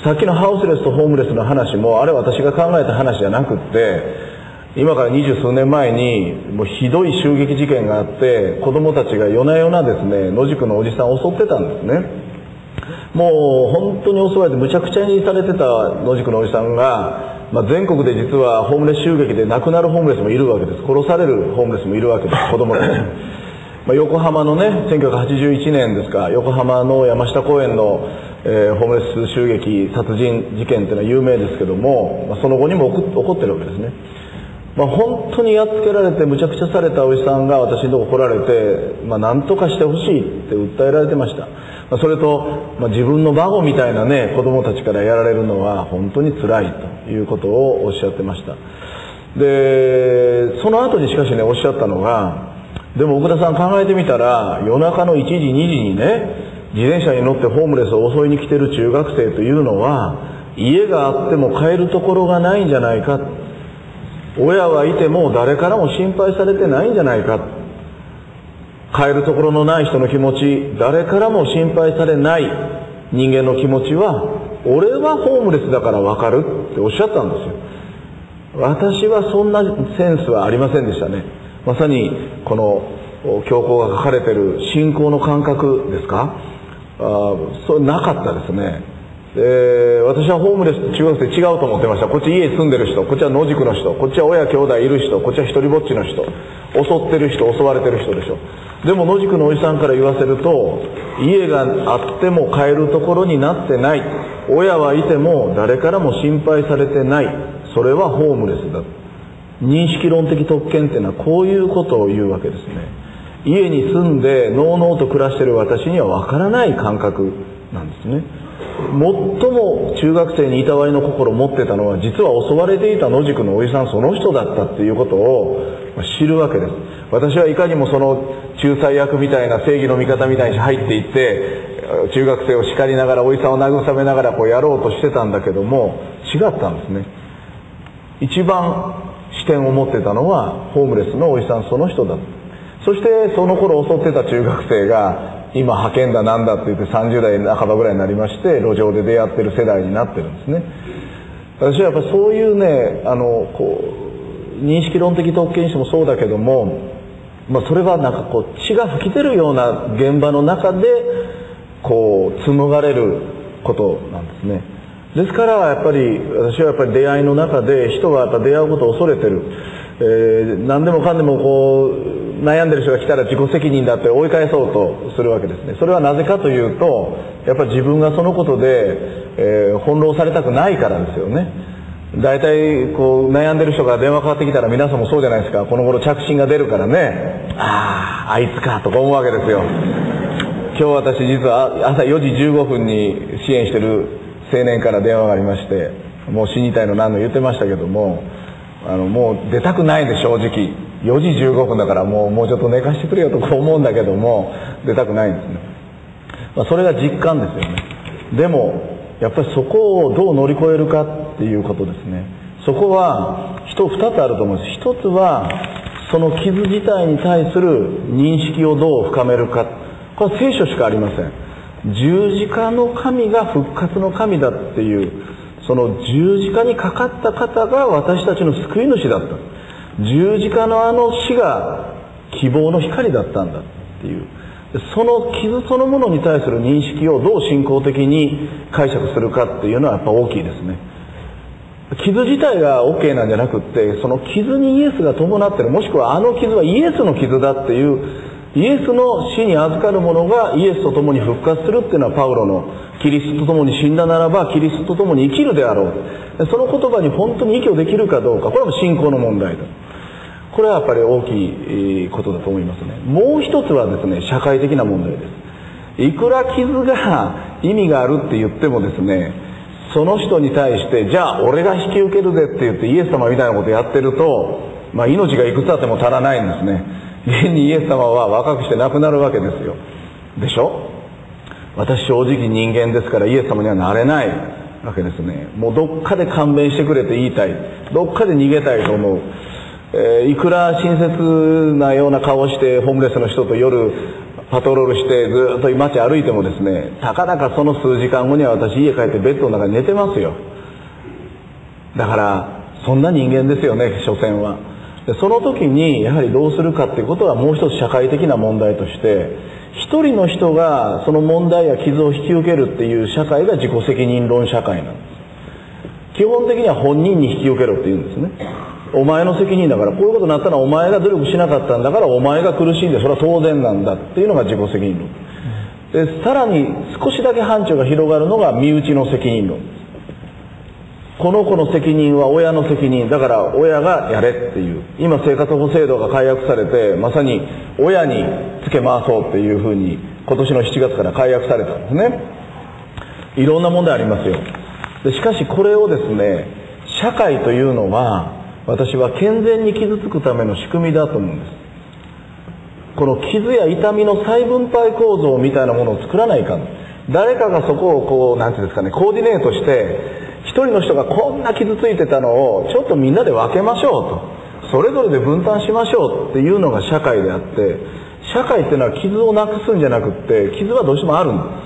さっきのハウスレスとホームレスの話もあれは私が考えた話じゃなくって、今から20数年前にもうひどい襲撃事件があって、子供たちが夜な夜なですね、野宿のおじさんを襲ってたんですね。もう本当に襲われてむちゃくちゃにされてた野宿のおじさんが、全国で実はホームレス襲撃で亡くなるホームレスもいるわけです。殺されるホームレスもいるわけです、子供たち。横浜のね、1981年ですか、横浜の山下公園の、ホームレス襲撃殺人事件っていうのは有名ですけども、その後にも起こってるわけですね。本当にやっつけられてむちゃくちゃされたおじさんが私のとこ来られて、何とかしてほしいって訴えられてました。それと、自分の孫みたいなね、子供たちからやられるのは本当に辛いということをおっしゃってました。で、その後にしかしね、おっしゃったのが、でも奥田さん考えてみたら、夜中の1時2時にね、自転車に乗ってホームレスを襲いに来てる中学生というのは、家があっても帰るところがないんじゃないか、親はいても誰からも心配されてないんじゃないか、帰るところのない人の気持ち誰からも心配されない人間の気持ちは、俺はホームレスだからわかるっておっしゃったんですよ。私はそんなセンスはありませんでしたね。まさにこの教皇が書かれている信仰の感覚ですか、それなかったですね。私はホームレスと中学生違うと思ってました。こっち家に住んでる人、こっちは野宿の人、こっちは親兄弟いる人、こっちは一人ぼっちの人、襲ってる人、襲われてる人でしょ。でも野宿のおじさんから言わせると、家があっても帰るところになってない、親はいても誰からも心配されてない、それはホームレスだ。認識論的特権っていうのはこういうことを言うわけですね。家に住んでのうのうと暮らしている私にはわからない感覚なんですね。最も中学生にいたわりの心を持ってたのは、実は襲われていた野宿のおじさんその人だったっていうことを知るわけです。私はいかにもその仲裁役みたいな、正義の味方みたいに入っていって中学生を叱りながら、おじさんを慰めながらこうやろうとしてたんだけども、違ったんですね。一番視点を持ってたのはホームレスのおじさんその人だ。そしてその頃襲ってた中学生が今派遣だなんだって言って30代半ばぐらいになりまして、路上で出会ってる世代になってるんですね。私はやっぱりそういうね、認識論的特権者もそうだけども、それはなんかこう血が吹き出るような現場の中でこう紡がれることなんですね。ですからやっぱり私はやっぱり出会いの中で人はやっぱ出会うことを恐れてる。何でもかんでもこう悩んでる人が来たら自己責任だって追い返そうとするわけですね。それはなぜかというと、やっぱり自分がそのことで、翻弄されたくないからですよね。大体こう悩んでる人が電話かかってきたら、皆さんもそうじゃないですか。この頃着信が出るからね、あいつかとか思うわけですよ。今日私実は朝4時15分に支援してる青年から電話がありまして、もう死にたいの何の言ってましたけども、もう出たくないで、正直4時15分だからもうちょっと寝かしてくれよとこう思うんだけども、出たくないんですね。それが実感ですよね。でもやっぱりそこをどう乗り越えるかっていうことですね。そこは2つあると思うんです。一つはその傷自体に対する認識をどう深めるか。これは聖書しかありません。十字架の神が復活の神だっていう、その十字架にかかった方が私たちの救い主だった。十字架のあの死が希望の光だったんだっていう、その傷そのものに対する認識をどう信仰的に解釈するかっていうのはやっぱ大きいですね。傷自体が OK なんじゃなくって、その傷にイエスが伴ってる、もしくはあの傷はイエスの傷だっていう、イエスの死に預かる者がイエスと共に復活するっていうのはパウロのキリストと共に死んだならばキリストと共に生きるであろう、その言葉に本当に依拠できるかどうか、これは信仰の問題だ。これはやっぱり大きいことだと思いますね。もう一つはですね、社会的な問題です。いくら傷が意味があるって言ってもですね、その人に対してじゃあ俺が引き受けるぜって言ってイエス様みたいなことやってると、命がいくつあっても足らないんですね。現にイエス様は若くして亡くなるわけですよ。でしょ。私正直人間ですからイエス様にはなれないわけですね。もうどっかで勘弁してくれと言いたい、どっかで逃げたいと思う。いくら親切なような顔をしてホームレスの人と夜パトロールしてずっと街歩いてもですね、たかだかその数時間後には私家帰ってベッドの中に寝てますよ。だからそんな人間ですよね、所詮は。でその時にやはりどうするかっていうことはもう一つ社会的な問題として、一人の人がその問題や傷を引き受けるっていう社会が自己責任論社会なんです。基本的には本人に引き受けろって言うんですね。お前の責任だから、こういうことになったのはお前が努力しなかったんだからお前が苦しんでそれは当然なんだっていうのが自己責任論で、さらに少しだけ範疇が広がるのが身内の責任論。この子の責任は親の責任だから親がやれっていう、今生活保護制度が改悪されて、まさに親につけ回そうっていうふうに今年の7月から改悪されたんですね。いろんな問題ありますよ。でしかしこれをですね、社会というのは私は健全に傷つくための仕組みだと思うんです。この傷や痛みの再分配構造みたいなものを作らないかん。誰かがそこをこうなんていうんですかね、コーディネートして一人の人がこんな傷ついてたのをちょっとみんなで分けましょうと、それぞれで分担しましょうっていうのが社会であって、社会っていうのは傷をなくすんじゃなくって、傷はどうしてもあるん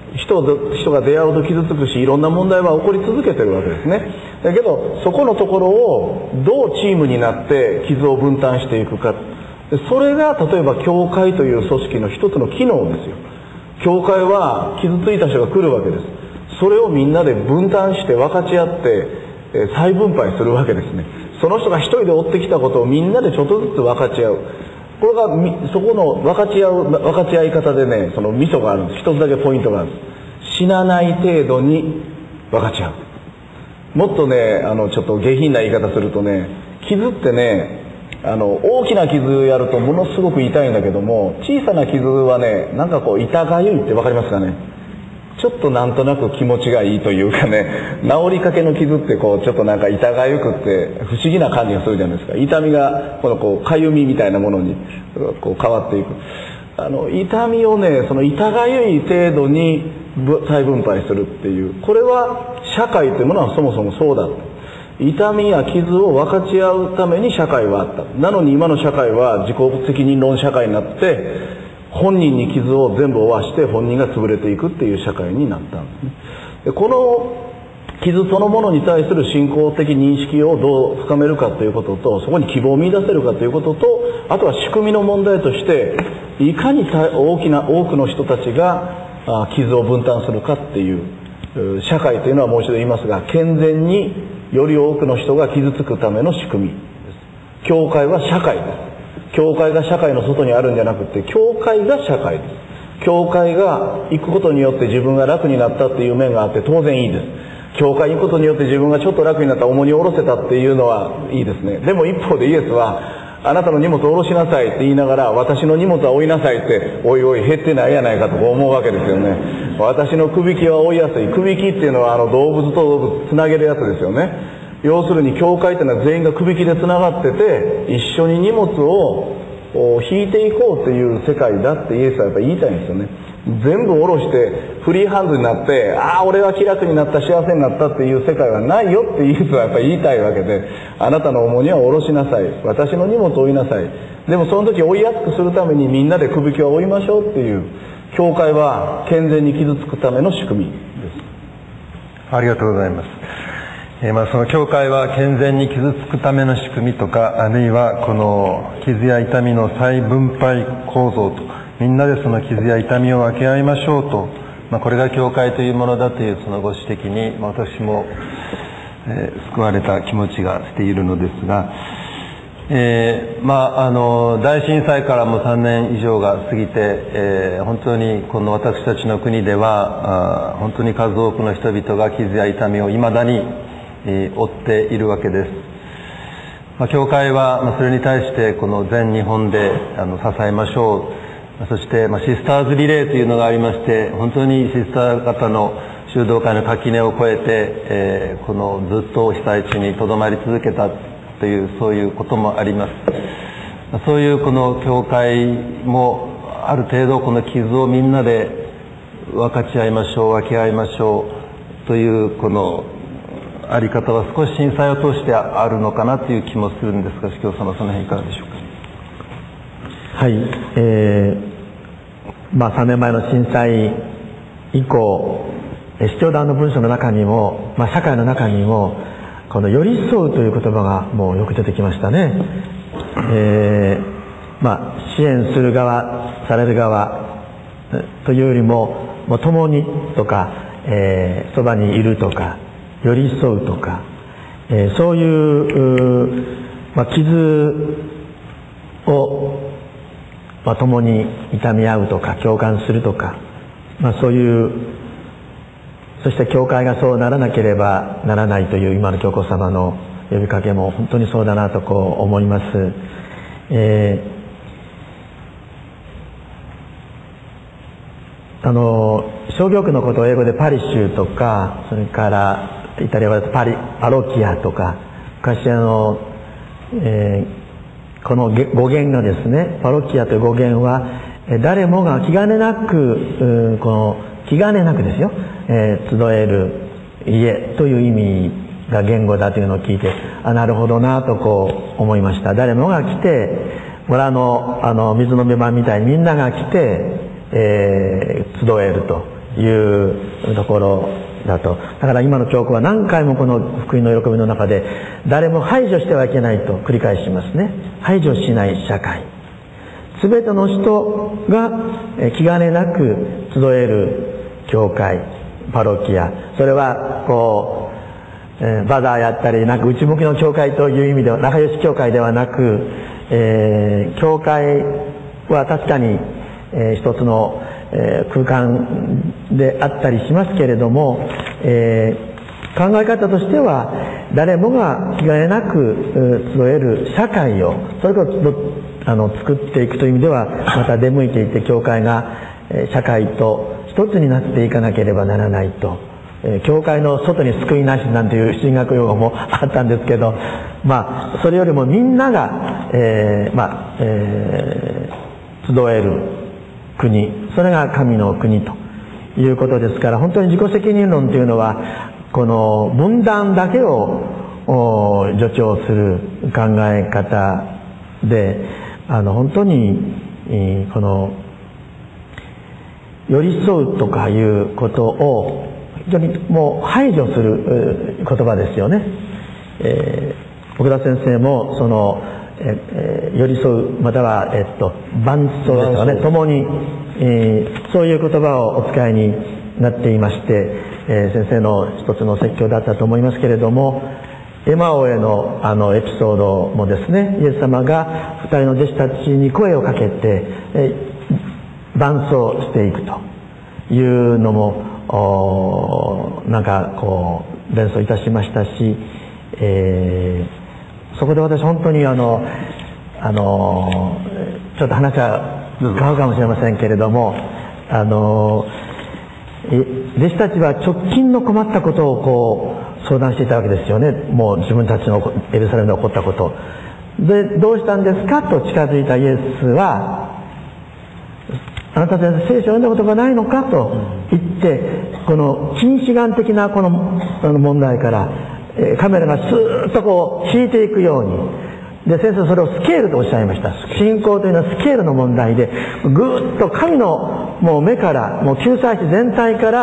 人が出会うと傷つくし、いろんな問題は起こり続けてるわけですね。だけどそこのところをどうチームになって傷を分担していくか、それが例えば教会という組織の一つの機能ですよ。教会は傷ついた人が来るわけです。それをみんなで分担して分かち合って再分配するわけですね。その人が一人で追ってきたことをみんなでちょっとずつ分かち合う。これがそこの分かち合い方でね、そのミソがあるんです。一つだけポイントがあるんです。死なない程度に分かち合う。もっとね、ちょっと下品な言い方するとね、傷ってね、大きな傷やるとものすごく痛いんだけども、小さな傷はね、なんかこう痛がゆいって分かりますかね。ちょっとなんとなく気持ちがいいというかね、治りかけの傷ってこうちょっとなんか痛がゆくって不思議な感じがするじゃないですか。痛みがこうかゆみみたいなものにこう変わっていく。痛みをね、その痛がゆい程度に再分配するっていう、これは社会というものはそもそもそうだ。痛みや傷を分かち合うために社会はあった。なのに今の社会は自己責任論社会になって、本人に傷を全部負わして本人が潰れていくっていう社会になったんですね。でこの傷そのものに対する信仰的認識をどう深めるかということと、そこに希望を見出せるかということと、あとは仕組みの問題としていかに多くの人たちが傷を分担するかっていう社会というのは、もう一度言いますが、健全により多くの人が傷つくための仕組みです。教会は社会です。教会が社会の外にあるんじゃなくて、教会が社会です。教会が行くことによって自分が楽になったっていう面があって当然いいです。教会に行くことによって自分がちょっと楽になった、重荷を下ろせたっていうのはいいですね。でも一方でイエスは、あなたの荷物を下ろしなさいって言いながら、私の荷物は追いなさいって、おいおい減ってないやないかと思うわけですよね。私のくびきは追いやすい。くびきっていうのは動物と動物つなげるやつですよね。要するに教会というのは全員がくびきでつながってて、一緒に荷物を引いていこうという世界だってイエスはやっぱり言いたいんですよね。全部下ろしてフリーハンズになって、ああ俺は気楽になった、幸せになったっていう世界はないよってイエスはやっぱり言いたいわけで、あなたの重荷は下ろしなさい、私の荷物を追いなさい。でもその時追いやすくするためにみんなでくびきを追いましょうっていう、教会は健全に傷つくための仕組みです。 ありがとうございます。その教会は健全に傷つくための仕組みとか、あるいはこの傷や痛みの再分配構造と、みんなでその傷や痛みを分け合いましょうと、これが教会というものだというそのご指摘に、私も、救われた気持ちがしているのですが、大震災からも3年以上が過ぎて、本当にこの私たちの国では本当に数多くの人々が傷や痛みを未だに負っているわけです。教会はそれに対してこの全日本で支えましょう。そしてシスターズリレーというのがありまして、本当にシスター方の修道会の垣根を越えて、このずっと被災地に留まり続けたという、そういうこともあります。そういうこの教会もある程度この傷をみんなで分かち合いましょう、分け合いましょうというこのあり方は少し震災を通してあるのかなという気もするんですが、司教様その辺いかがでしょうか。 はい、3年前の震災以降、司教団の文書の中にも、社会の中にもこの寄り添うという言葉がもうよく出てきましたね。支援する側、される側というよりも、共にとか、そばにいるとか、寄り添うとか、そういう、傷を、共に痛み合うとか共感するとか、そういう、そして教会がそうならなければならないという今の教皇様の呼びかけも本当にそうだなと思います。商業区のことを英語でパリッシュとか、それからイタリア語だとパロキアとか、昔この語源がですね、パロキアという語源は誰もが気兼ねなく、気兼ねなくですよ、集える家という意味が言語だというのを聞いて、なるほどなと思いました。誰もが来て、村の水の目場みたいにみんなが来て、集えるというところだと。だから今の教区は何回もこの福音の喜びの中で誰も排除してはいけないと繰り返しますね。排除しない社会、すべての人が気兼ねなく集える教会、パロキア、それはこうバザーやったりなんか内向きの教会という意味では仲良し教会ではなく、教会は確かに、一つの、空間であったりしますけれども、考え方としては誰もが気兼ねなく集える社会をそれこそ作っていくという意味ではまた出向いていて、教会が社会と一つになっていかなければならないと。教会の外に救いなしなんていう神学用語もあったんですけど、それよりもみんなが、集える国、それが神の国ということですから、本当に自己責任論というのはこの分断だけを助長する考え方で、本当にこの寄り添うとかいうことを非常にもう排除する言葉ですよね。奥田先生もその、寄り添うまたは、伴奏ですかね、共に、そういう言葉をお使いになっていまして、先生の一つの説教だったと思いますけれども、エマオへのエピソードもですね、イエス様が二人の弟子たちに声をかけて、伴奏していくというのもなんかこう連想いたしましたし、そこで私本当にちょっと話が変わるかもしれませんけれども、弟子たちは直近の困ったことをこう相談していたわけですよね。もう自分たちのエルサレムで起こったことで、どうしたんですかと近づいたイエスは、あなたたち聖書を読んだことがないのかと言って、この近視眼的なこの問題からカメラがスーッとこう引いていくように、で先生それをスケールとおっしゃいました。信仰というのはスケールの問題で、ぐーっと神のもう目から、もう救済主全体から、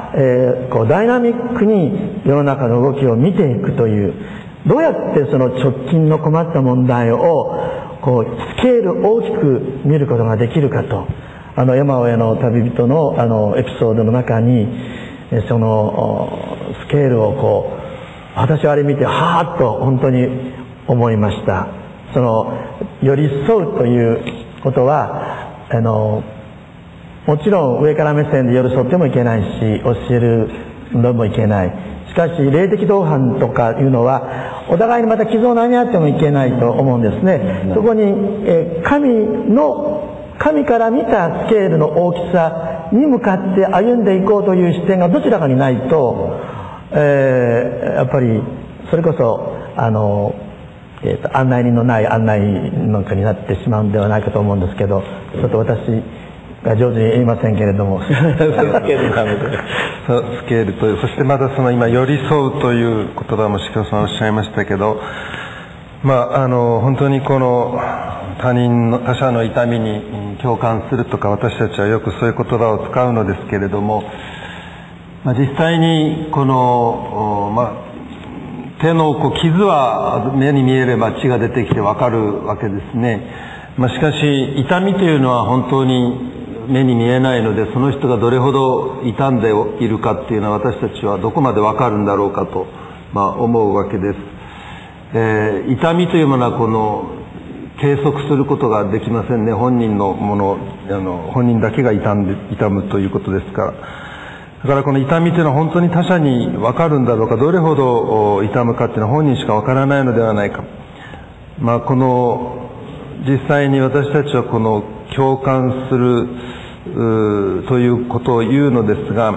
こうダイナミックに世の中の動きを見ていくという、どうやってその直近の困った問題をこうスケール大きく見ることができるかと、エマオへの旅人のエピソードの中にそのスケールをこう、私はあれ見てはーっと本当に思いました。その寄り添うということはもちろん上から目線で寄り添ってもいけないし、教えるのもいけない。しかし霊的同伴とかいうのはお互いにまた傷を投げ合ってもいけないと思うんですね。そこに神から見たスケールの大きさに向かって歩んでいこうという視点がどちらかにないと、やっぱりそれこそ案内人のない案内なんかになってしまうんではないかと思うんですけど、ちょっと私が上手に言いませんけれどもスケールという、そしてまだその今寄り添うという言葉も司教さんおっしゃいましたけど、本当にこの他者の痛みに共感するとか、私たちはよくそういう言葉を使うのですけれども、実際にこの、手の傷は目に見えれば血が出てきてわかるわけですね。しかし痛みというのは本当に目に見えないので、その人がどれほど痛んでいるかっていうのは私たちはどこまでわかるんだろうかと、思うわけです。痛みというものはこの計測することができませんね。本人のもの、本人だけが痛むということですから。だからこの痛みというのは本当に他者に分かるんだろうか、どれほど痛むかというのは本人しか分からないのではないか。この実際に私たちはこの共感するということを言うのですが、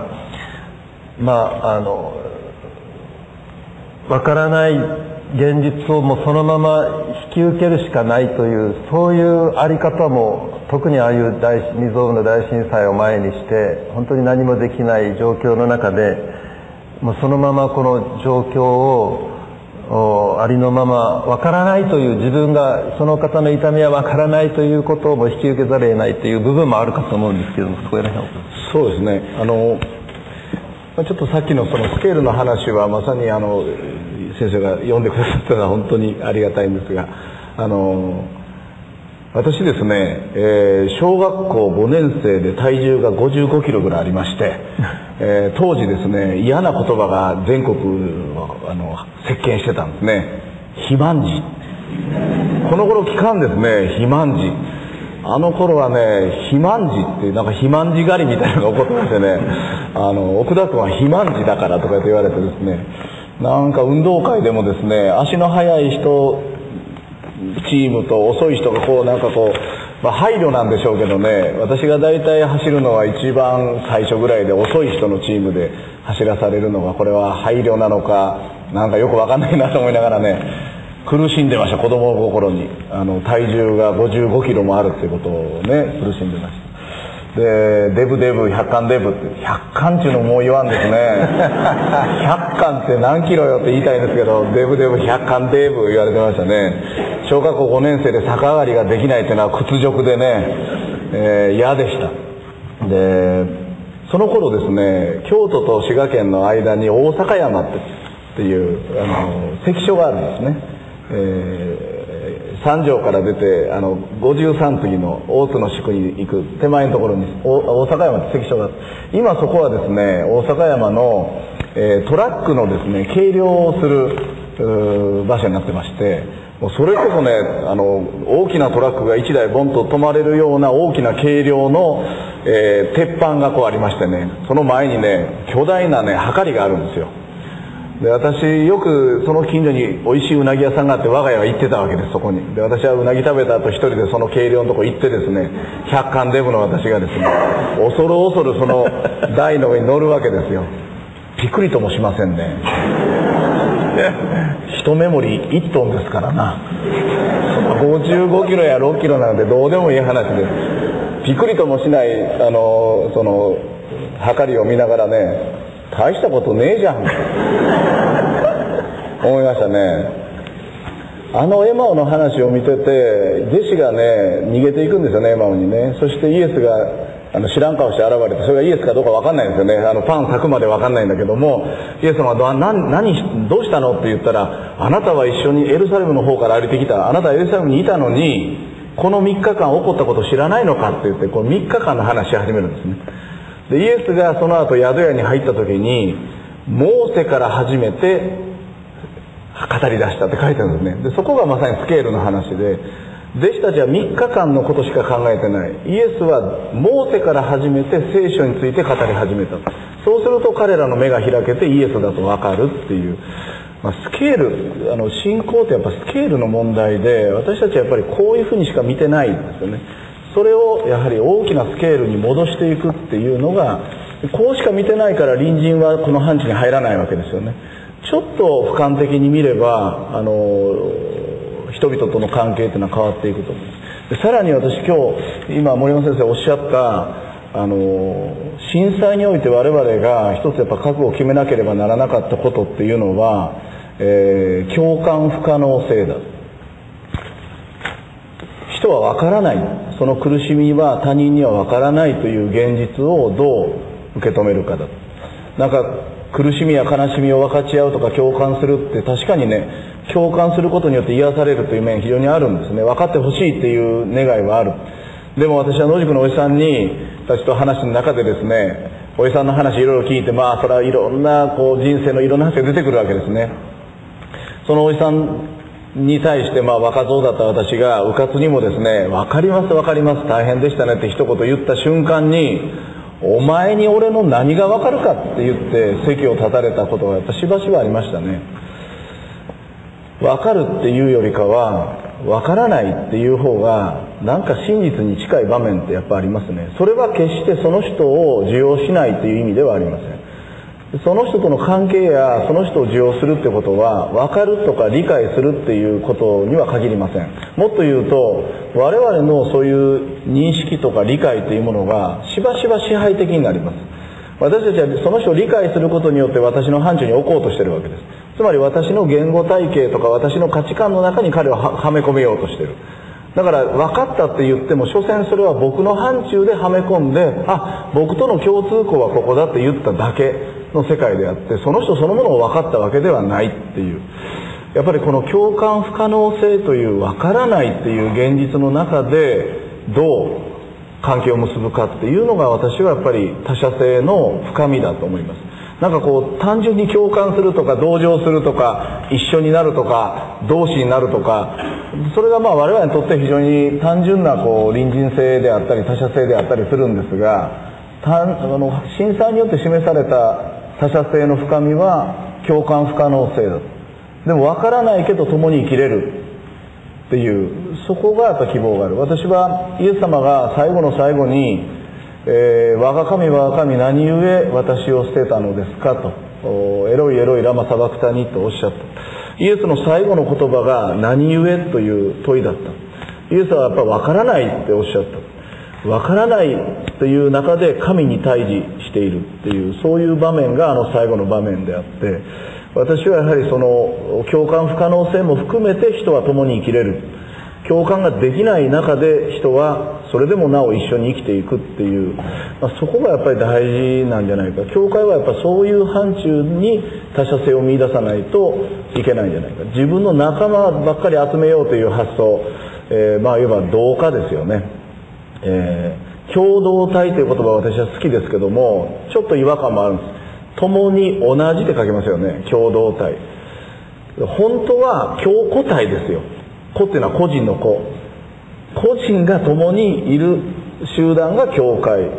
分からない現実をもうそのまま引き受けるしかないという、そういうあり方も、特にああいう未曾有の大震災を前にして本当に何もできない状況の中で、もうそのままこの状況をありのままわからないという、自分がその方の痛みはわからないということをも引き受けざるを得ないという部分もあるかと思うんですけども、そこら辺は。 そうですね。ちょっとさっきのそのスケールの話はまさに先生が読んでくださったのは本当にありがたいんですが、私ですね、小学校5年生で体重が55キロぐらいありまして、当時ですね、嫌な言葉が全国を席巻してたんですね。肥満児。この頃聞かんですね、肥満児。あの頃はね、肥満児ってなんか肥満児狩りみたいなのが起こってましてね、奥田君は肥満児だからとかって言われてですね、なんか運動会でもですね、足の速い人チームと遅い人が配慮なんでしょうけどね、私が大体走るのは一番最初ぐらいで、遅い人のチームで走らされるのが、これは配慮なのかなんかよくわかんないなと思いながらね、苦しんでました。子供の頃に体重が55キロもあるっていうことをね、苦しんでました。で、デブ100巻デブって、100巻っていうのもう言わんですね。100巻って何キロよって言いたいんですけど、デブ100巻デブ言われてましたね。小学校5年生で逆上がりができないっていうのは屈辱でね、嫌でした。で、その頃ですね、京都と滋賀県の間に大阪山っていう関所があるんですね。三条から出て53次の大津の宿に行く手前のところに大阪山って関所があって、今そこはですね、大阪山の、トラックのですね、計量をする場所になってまして、もうそれこそね、大きなトラックが1台ボンと止まれるような大きな計量の、鉄板がこうありましてね、その前にね、巨大なね、はかりがあるんですよ。で、私よくその近所に美味しいうなぎ屋さんがあって、我が家は行ってたわけです。そこにで、私はうなぎ食べた後一人でその計量のとこ行ってですね、100巻デブの私がですね、恐る恐るその台の上に乗るわけですよ。ピクリともしませんね。一メモリ1トンですからな。55キロや6キロなんてどうでもいい話です。ピクリともしないそのはかりを見ながらね、大したことねえじゃん思いましたね。エマオの話を見てて、弟子がね逃げていくんですよね、エマオにね。そしてイエスが知らん顔して現れて、それがイエスかどうか分かんないんですよね。パン咲くまで分かんないんだけども、イエス様はどうしたのって言ったら、あなたは一緒にエルサレムの方から歩いてきた、あなたはエルサレムにいたのにこの3日間起こったことを知らないのかって言って、この3日間の話し始めるんですね。で、イエスがその後宿屋に入った時に、モーセから始めて語り出したって書いてあるんですね。で、そこがまさにスケールの話で、弟子たちは3日間のことしか考えてない。イエスはモーセから始めて聖書について語り始めた。そうすると彼らの目が開けてイエスだと分かるっていう、スケール、信仰ってやっぱスケールの問題で、私たちはやっぱりこういうふうにしか見てないんですよね。それをやはり大きなスケールに戻していくっていうのが、こうしか見てないから隣人はこの範疇に入らないわけですよね。ちょっと俯瞰的に見れば人々との関係っていうのは変わっていくと思います。で、さらに私今森山先生おっしゃった震災において我々が一つやっぱ覚悟を決めなければならなかったことっていうのは、共感不可能性だ。人は分からない、その苦しみは他人には分からないという現実をどう受け止めるかだ。なんか苦しみや悲しみを分かち合うとか共感するって、確かにね、共感することによって癒されるという面非常にあるんですね。分かってほしいっていう願いはある。でも私は野宿のおじさんに私と話の中でですね、おじさんの話いろいろ聞いて、それはいろんな人生のいろんな話が出てくるわけですね。そのおじさんに対して若造だった私がうかつにもですね、分かります分かります、大変でしたねって一言言った瞬間に、お前に俺の何が分かるかって言って席を立たれたことがやっぱしばしばありましたね。分かるっていうよりかは分からないっていう方がなんか真実に近い場面ってやっぱありますね。それは決してその人を受容しないという意味ではありません。その人との関係やその人を受容するってことは分かるとか理解するっていうことには限りません。もっと言うと、我々のそういう認識とか理解というものがしばしば支配的になります。 私たちはその人を理解することによって私の範疇に置こうとしてるわけです。つまり私の言語体系とか私の価値観の中に彼をはめ込めようとしてる。だから分かったって言っても所詮それは僕の範疇ではめ込んで、僕との共通項はここだって言っただけの世界であって、その人そのものを分かったわけではないっていう、やっぱりこの共感不可能性という分からないっていう現実の中でどう関係を結ぶかっていうのが、私はやっぱり他者性の深みだと思います。なんかこう単純に共感するとか同情するとか一緒になるとか同志になるとか、それが我々にとって非常に単純な隣人性であったり他者性であったりするんですが、震災によって示された他者性の深みは共感不可能性だ。でも分からないけど共に生きれるっていう、そこがやっぱ希望がある。私はイエス様が最後の最後に我が神我が神何故私を捨てたのですかと、エロイエロイラマサバクタニとおっしゃった。イエスの最後の言葉が何故という問いだった。イエスはやっぱり分からないっておっしゃった。分からないという中で神に対峙しているっていう、そういう場面が最後の場面であって、私はやはりその共感不可能性も含めて人は共に生きれる、共感ができない中で人はそれでもなお一緒に生きていくっていう、そこがやっぱり大事なんじゃないか。教会はやっぱそういう範疇に他者性を見出さないといけないんじゃないか。自分の仲間ばっかり集めようという発想、いわば同化ですよね。共同体という言葉は私は好きですけども、ちょっと違和感もあるんです。共に同じって書きますよね、共同体。本当は共個体ですよ。個っていうのは個人の個。個人が共にいる集団が教会です。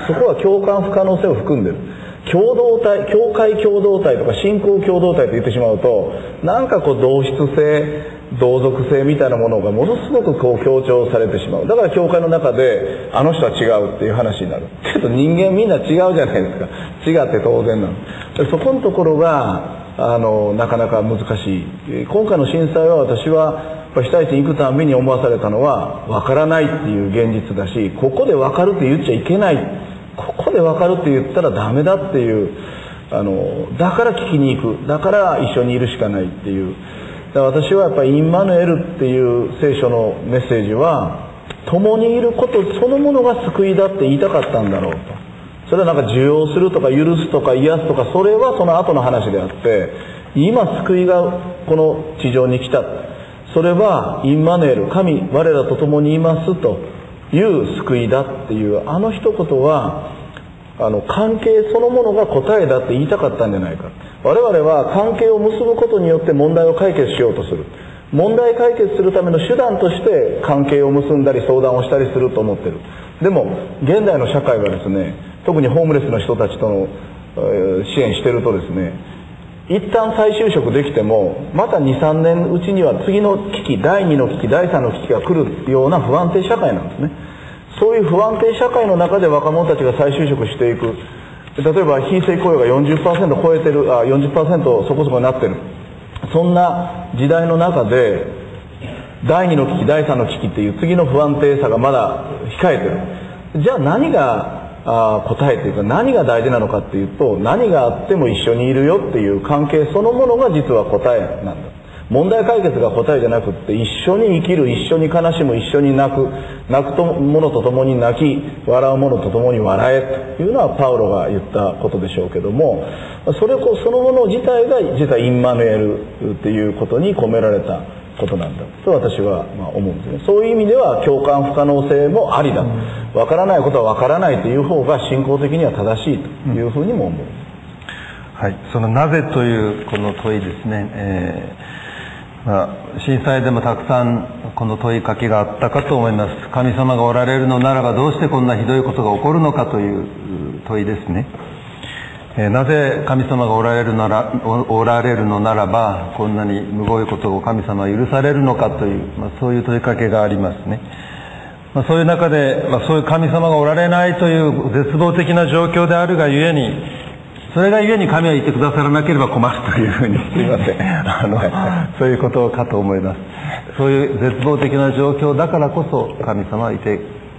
そこは共感不可能性を含んでる。共同体、教会共同体とか信仰共同体と言ってしまうと、なんか同質性、同族性みたいなものがものすごく強調されてしまう。だから教会の中であの人は違うっていう話になる。けど人間みんな違うじゃないですか。違って当然なの。そこのところがなかなか難しい。今回の震災は私は被災地に行くたびに思わされたのは、分からないっていう現実だし、ここで分かるって言っちゃいけない、ここで分かるって言ったらダメだっていう、だから聞きに行く、だから一緒にいるしかないっていう。だから私はやっぱりインマヌエルっていう聖書のメッセージは、共にいることそのものが救いだって言いたかったんだろうと。それはなんか受容するとか許すとか癒すとか、それはその後の話であって、今救いがこの地上に来た、それはインマヌエル、神我らと共にいますという救いだっていう、あの一言は関係そのものが答えだって言いたかったんじゃないか。我々は関係を結ぶことによって問題を解決しようとする。問題解決するための手段として関係を結んだり相談をしたりすると思ってる。でも現代の社会はですね、特にホームレスの人たちとの支援してるとですね、一旦再就職できてもまた 2,3 年うちには次の危機、第2の危機、第3の危機が来るような不安定社会なんですね。そういう不安定社会の中で若者たちが再就職していく。例えば非正規雇用が 40% 超えてる、40% そこそこになってる、そんな時代の中で第2の危機、第3の危機っていう次の不安定さがまだ控えてる。じゃあ何が答えというか何が大事なのかっていうと、何があっても一緒にいるよっていう関係そのものが実は答えなんだ。問題解決が答えじゃなくって、一緒に生きる、一緒に悲しむ、一緒に泣く、泣く者と共に泣き、笑う者と共に笑えというのはパウロが言ったことでしょうけども、そのもの自体が実はインマヌエルっていうことに込められたことなんだと私は思うんですね。そういう意味では共感不可能性もありだ、わからないことはわからないという方が信仰的には正しいというふうにも思う。 はい、そのなぜというこの問いですね、震災でもたくさんこの問いかけがあったかと思います。神様がおられるのならばどうしてこんなひどいことが起こるのかという問いですね。なぜ神様がおられるのならばこんなにむごいことを神様は許されるのかという、そういう問いかけがありますね。そういう中で、そういう神様がおられないという絶望的な状況であるがゆえに、それがゆえに神はいてくださらなければ困るというふうに、すいません、そういうことかと思います。そういう絶望的な状況だからこそ神様はいて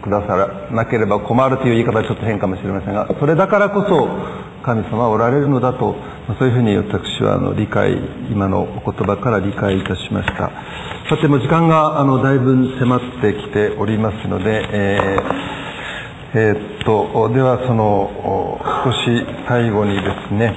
くださらなければ困るという言い方はちょっと変かもしれませんが、それだからこそ神様はおられるのだと、そういうふうに私は今のお言葉から理解いたしました。さて、もう時間がだいぶ迫ってきておりますので、では少し最後にですね、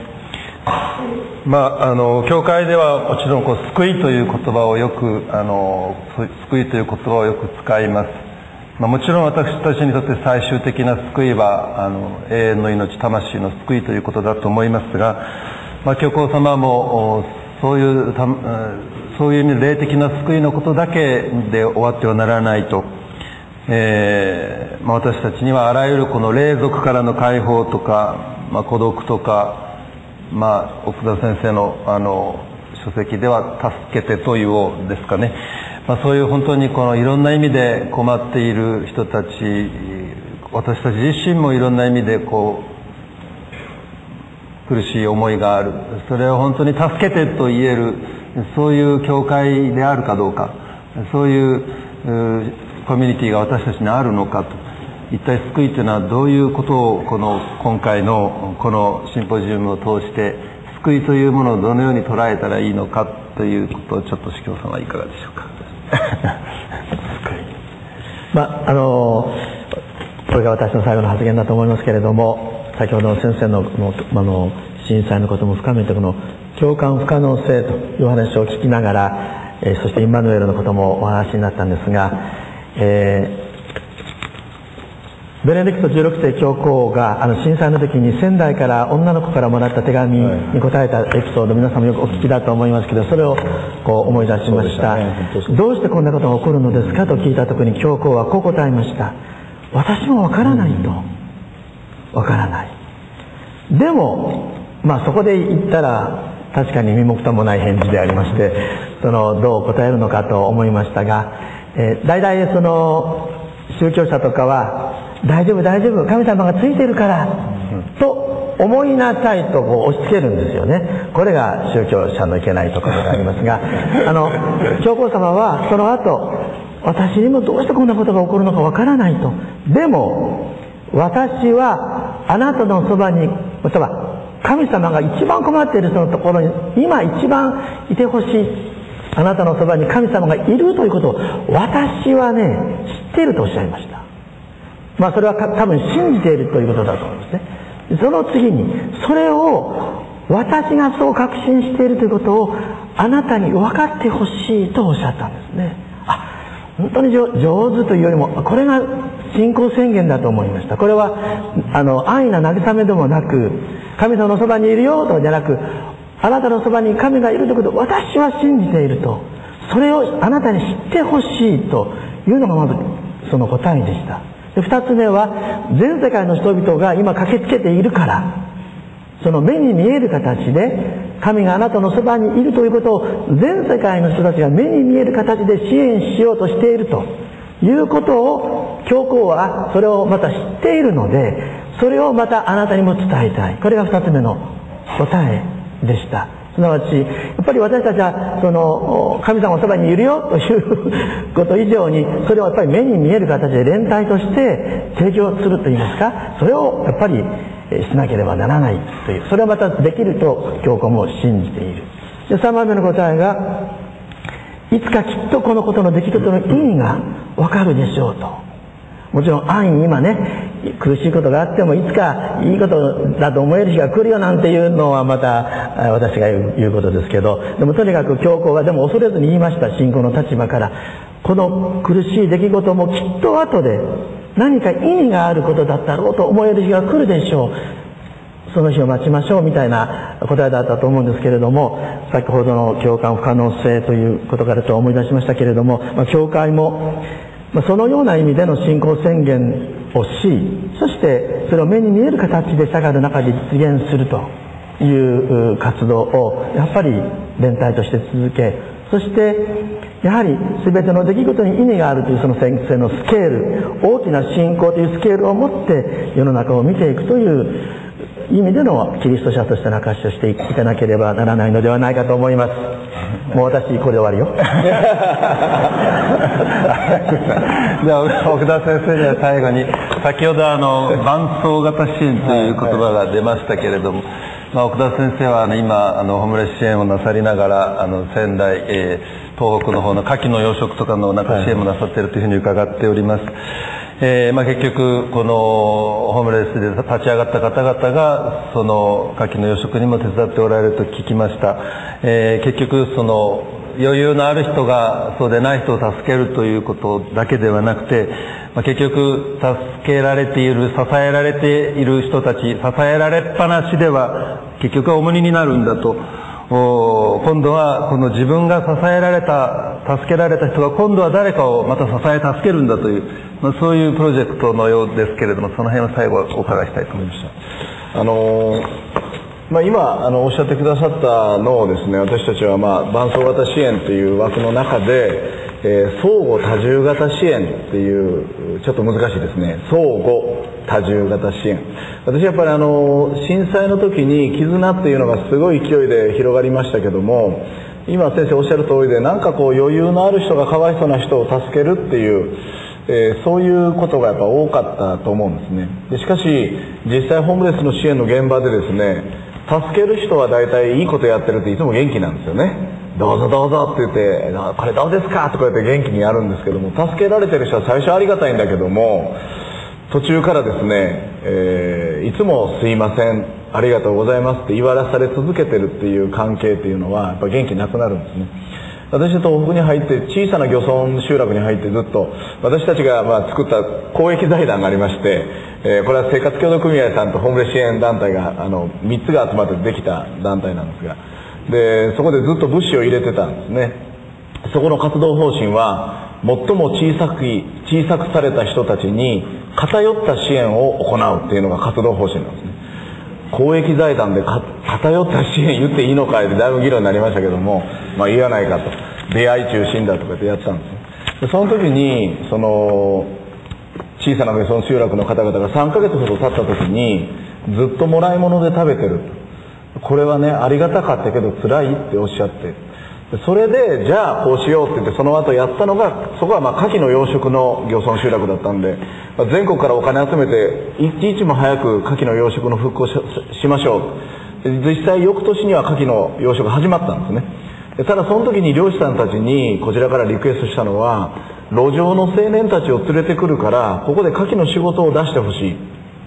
教会ではもちろん救いという言葉をよく救いという言葉をよく使います。もちろん私たちにとって最終的な救いは永遠の命、魂の救いということだと思いますが、教皇様もそういう意味で霊的な救いのことだけで終わってはならないと、私たちにはあらゆるこの霊俗からの解放とか、孤独とか、奥田先生の書籍では助けてというですかね、そういう本当にいろんな意味で困っている人たち、私たち自身もいろんな意味で苦しい思いがある、それを本当に助けてと言える、そういう教会であるかどうか、そういうコミュニティが私たちにあるのかと、一体救いというのはどういうことを今回のこのシンポジウムを通して救いというものをどのように捉えたらいいのかということをちょっと司教さんはいかがでしょうか。 これが私の最後の発言だと思いますけれども、先ほどの先生の震災のことも深めて共感不可能性という話を聞きながら、そしてインマヌエルのこともお話になったんですが、ベネディクト16世教皇が震災の時に仙台から女の子からもらった手紙に答えたエピソード、皆さんもよくお聞きだと思いますけど、それを思い出しました。どうしてこんなことが起こるのですかと聞いた時に教皇はこう答えました。私もわからないと。わからない。でもそこで言ったら確かに身も蓋もない返事でありまして、どう答えるのかと思いましたが、大体宗教者とかは大丈夫大丈夫、神様がついてるからと思いなさいと押し付けるんですよね。これが宗教者のいけないところでありますが、教皇様はその後、私にもどうしてこんなことが起こるのかわからないと。でも私はあなたのそばに、または神様が一番困っているそのところに今一番いてほしい、あなたのそばに神様がいるということを私はね知っているとおっしゃいました。それは多分信じているということだと思うんですね。その次にそれを私がそう確信しているということをあなたに分かってほしいとおっしゃったんですね。本当に上手というよりもこれが信仰宣言だと思いました。これは安易な慰めでもなく、神様のそばにいるよとじゃなく、あなたのそばに神がいるということを私は信じていると、それをあなたに知ってほしいというのがまずその答えでした。で、二つ目は全世界の人々が今駆けつけているから、その目に見える形で神があなたのそばにいるということを全世界の人たちが目に見える形で支援しようとしているということを教皇はそれをまた知っているので、それをまたあなたにも伝えたい。これが二つ目の答えでした。すなわちやっぱり私たちはその神様のそばにいるよということ以上に、それをやっぱり目に見える形で連帯として提供するといいますか、それをやっぱりしなければならないという、それはまたできると教皇も信じている。で、3番目の答えが、いつかきっとこのことの出来事の意味がわかるでしょうと。もちろん安易に今ね、苦しいことがあってもいつかいいことだと思える日が来るよなんていうのはまた私が言うことですけど、でもとにかく教皇はでも恐れずに言いました。信仰の立場から、この苦しい出来事もきっと後で何か意味があることだったろうと思える日が来るでしょう、その日を待ちましょうみたいな答えだったと思うんですけれども、先ほどの共感不可能性ということからと思い出しましたけれども、教会もそのような意味での信仰宣言をし、そしてそれを目に見える形で社会の中で実現するという活動をやっぱり連帯として続け、そしてやはり全ての出来事に意味があるというその先生のスケール、大きな信仰というスケールを持って世の中を見ていくという意味でのキリスト者としての証しをしていかなければならないのではないかと思います。もう私これで終わるよ。 じゃあ奥田先生には最後に、先ほど伴走型支援という言葉が出ましたけれども、奥田先生は今ホームレス支援をなさりながら仙台、東北の方の牡蠣の養殖とかの支援もなさっているというふうに伺っております。結局このホームレスで立ち上がった方々がその牡蠣の養殖にも手伝っておられると聞きました。結局その余裕のある人がそうでない人を助けるということだけではなくて、結局助けられている、支えられている人たち、支えられっぱなしでは結局は重荷になるんだと。今度はこの自分が支えられた、助けられた人が今度は誰かをまた支え助けるんだという、そういうプロジェクトのようですけれども、その辺を最後お伺いしたいと思いました。 今おっしゃってくださったのをですね、私たちは伴走型支援という枠の中で、相互多重型支援っていう、ちょっと難しいですね、相互多重型支援。私やっぱり震災の時に絆っていうのがすごい勢いで広がりましたけども、今先生おっしゃる通りで、なんかこう余裕のある人がかわいそうな人を助けるっていう、そういうことがやっぱ多かったと思うんですね。でしかし実際ホームレスの支援の現場でですね、助ける人は大体いいことやってるっていつも元気なんですよね。どうぞどうぞって言って、これどうですかとか言って元気にやるんですけども、助けられてる人は最初ありがたいんだけども、途中からですね、いつもすいません、ありがとうございますって言わされ続けてるっていう関係っていうのはやっぱ元気なくなるんですね。私東北に入って小さな漁村集落に入ってずっと私たちが作った公益財団がありまして、これは生活協同組合さんとホームレス支援団体が3つが集まってできた団体なんですが、でそこでずっと物資を入れてたんですね。そこの活動方針は最も小さくされた人たちに偏った支援を行うっていうのが活動方針なんですね。公益財団で偏った支援言っていいのかってだいぶ議論になりましたけども、いいやないかと、出会い中心だとかってやったんですね。でその時にその小さな漁村集落の方々が3ヶ月ほど経った時にずっともらい物で食べてる、これはねありがたかったけど辛いっておっしゃって、それでじゃあこうしようって言ってその後やったのが、そこは牡蠣の養殖の漁村集落だったんで、全国からお金集めて一日も早く牡蠣の養殖の復興 しましょう。実際翌年には牡蠣の養殖始まったんですね。ただその時に漁師さんたちにこちらからリクエストしたのは、路上の青年たちを連れてくるからここで牡蠣の仕事を出してほしい。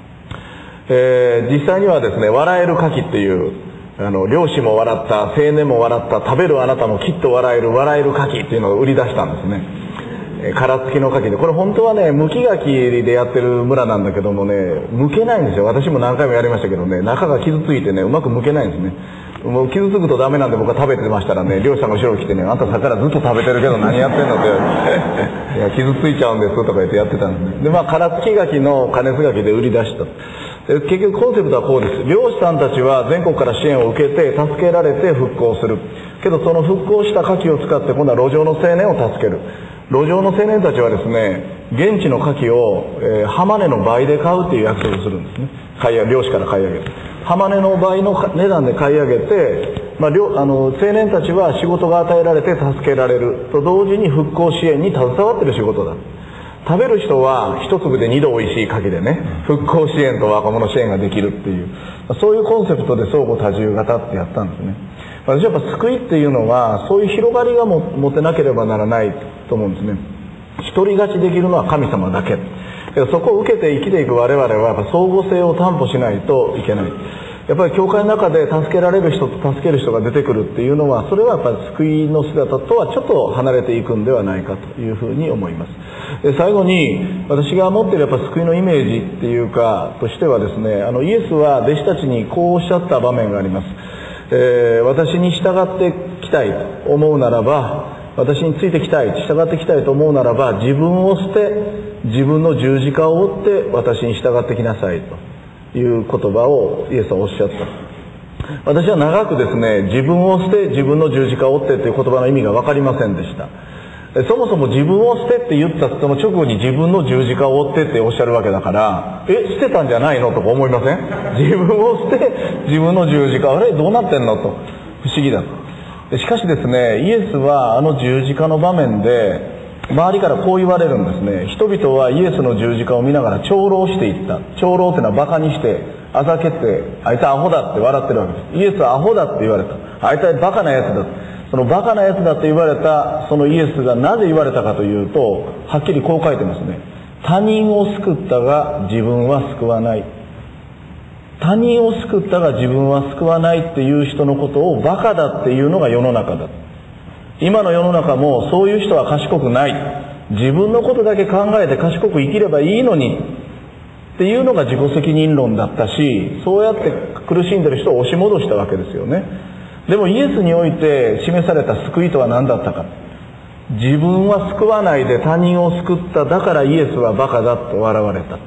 実際にはですね、笑える牡蠣っていう漁師も笑った、青年も笑った、食べるあなたもきっと笑える牡蠣っていうのを売り出したんですね。殻付きの牡蠣で、これ本当はね剥き牡蠣でやってる村なんだけどもね、剥けないんですよ。私も何回もやりましたけどね、中が傷ついてねうまく剥けないんですね。もう傷つくとダメなんで僕は食べてましたらね、漁師さんが後ろに来てね、あんたさっきからずっと食べてるけど何やってんのっていや傷ついちゃうんですとか言ってやってたんですね。で殻付き牡蠣の加熱牡蠣で売り出した。結局コンセプトはこうです。漁師さんたちは全国から支援を受けて助けられて復興するけど、その復興した牡蠣を使って今度は路上の青年を助ける。路上の青年たちはですね、現地の牡蠣を、浜値の倍で買うっていう約束をするんですね。漁師から買い上げる。浜値の倍の値段で買い上げて、青年たちは仕事が与えられて助けられると同時に復興支援に携わっている仕事だ。食べる人は一粒で二度美味しい牡蠣でね、復興支援と若者支援ができるっていう、そういうコンセプトで相互多重型ってやったんですね。私はやっぱ救いっていうのはそういう広がりが持てなければならないと思うんですね。一人勝ちできるのは神様だけ。そこを受けて生きていく我々はやっぱ相互性を担保しないといけない。やっぱり教会の中で助けられる人と助ける人が出てくるっていうのは、それはやっぱり救いの姿とはちょっと離れていくんではないかというふうに思います。で最後に私が持っているやっぱ救いのイメージっていうかとしてはですね、イエスは弟子たちにこうおっしゃった場面があります。私に従ってきたいと思うならば、私についてきたい、従ってきたいと思うならば、自分を捨て自分の十字架を追って私に従ってきなさいという言葉をイエスはおっしゃった。私は長くですね、自分を捨て自分の十字架を追ってという言葉の意味が分かりませんでした。 そもそも自分を捨てって言ったその直後に自分の十字架を追ってっておっしゃるわけだから、捨てたんじゃないのとか思いません？自分を捨て自分の十字架、あれどうなってんのと不思議だと。しかしですね、イエスはあの十字架の場面で周りからこう言われるんですね。人々はイエスの十字架を見ながら長老していった。長老ってのはバカにしてあざけってあいつアホだって笑ってるわけです。イエスはアホだって言われた。あいつはバカなやつだ。そのバカなやつだって言われたそのイエスがなぜ言われたかというと、はっきりこう書いてますね。他人を救ったが自分は救わない。他人を救ったが自分は救わないっていう人のことをバカだっていうのが世の中だ。今の世の中もそういう人は賢くない。自分のことだけ考えて賢く生きればいいのにっていうのが自己責任論だったし、そうやって苦しんでる人を押し戻したわけですよね。でもイエスにおいて示された救いとは何だったか。自分は救わないで他人を救った。だからイエスはバカだと笑われた。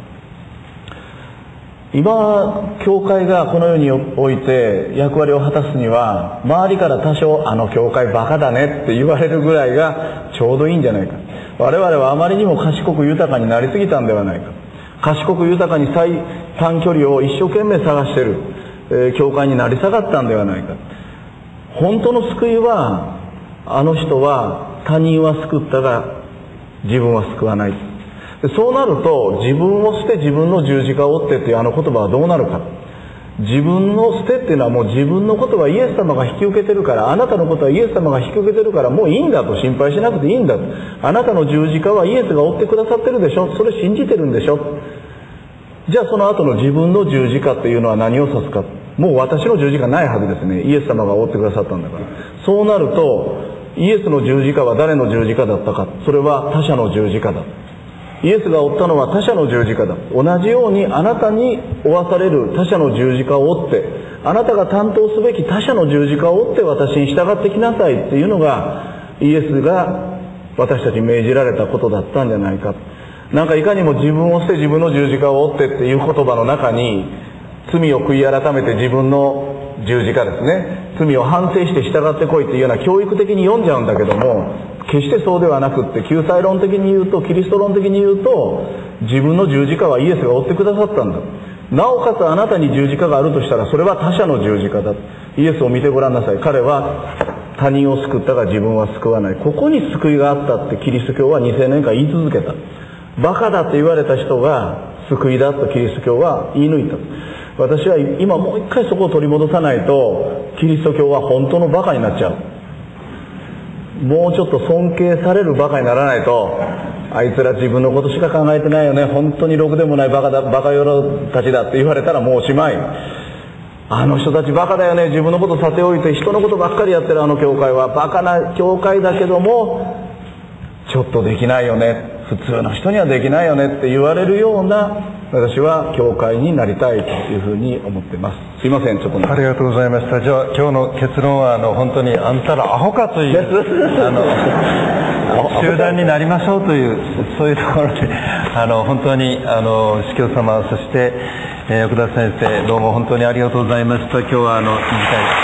今教会がこの世において役割を果たすには、周りから多少あの教会バカだねって言われるぐらいがちょうどいいんじゃないか。我々はあまりにも賢く豊かになりすぎたんではないか。賢く豊かに最短距離を一生懸命探している、教会になり下がったんではないか。本当の救いは、あの人は他人は救ったが自分は救わない。そうなると、自分を捨て自分の十字架を追ってっていうあの言葉はどうなるか。自分の捨てっていうのはもう自分のことはイエス様が引き受けてるから、あなたのことはイエス様が引き受けてるからもういいんだと、心配しなくていいんだと。あなたの十字架はイエスが追ってくださってるでしょ。それ信じてるんでしょ。じゃあその後の自分の十字架っていうのは何を指すか。もう私の十字架ないはずですね。イエス様が追ってくださったんだから。そうなると、イエスの十字架は誰の十字架だったか。それは他者の十字架だ。イエスが負ったのは他者の十字架だ。同じようにあなたに負わされる他者の十字架を負って、あなたが担当すべき他者の十字架を負って私に従ってきなさいっていうのが、イエスが私たちに命じられたことだったんじゃないか。なんかいかにも自分を捨て自分の十字架を負ってっていう言葉の中に、罪を悔い改めて自分の十字架ですね、罪を反省して従ってこいっていうような教育的に読んじゃうんだけども、決してそうではなくって、救済論的に言うと、キリスト論的に言うと、自分の十字架はイエスが負ってくださったんだ。なおかつあなたに十字架があるとしたら、それは他者の十字架だ。イエスを見てごらんなさい。彼は他人を救ったが自分は救わない。ここに救いがあったってキリスト教は2000年間言い続けた。バカだって言われた人が救いだとキリスト教は言い抜いた。私は今もう一回そこを取り戻さないと、キリスト教は本当のバカになっちゃう。もうちょっと尊敬されるバカにならないと、あいつら自分のことしか考えてないよね、本当にろくでもないバカだ、バカ野郎たちだって言われたらもうおしまい。あの人たちバカだよね、自分のことさておいて人のことばっかりやってるあの教会はバカな教会だけどもちょっとできないよね、普通の人にはできないよねって言われるような私は教会になりたいというふうに思ってます。すいません、ちょっとありがとうございました。じゃあ今日の結論は本当にあんたらアホかという集団になりましょうという、そういうところで本当に司教様、そして奥田先生、どうも本当にありがとうございました。今日は短い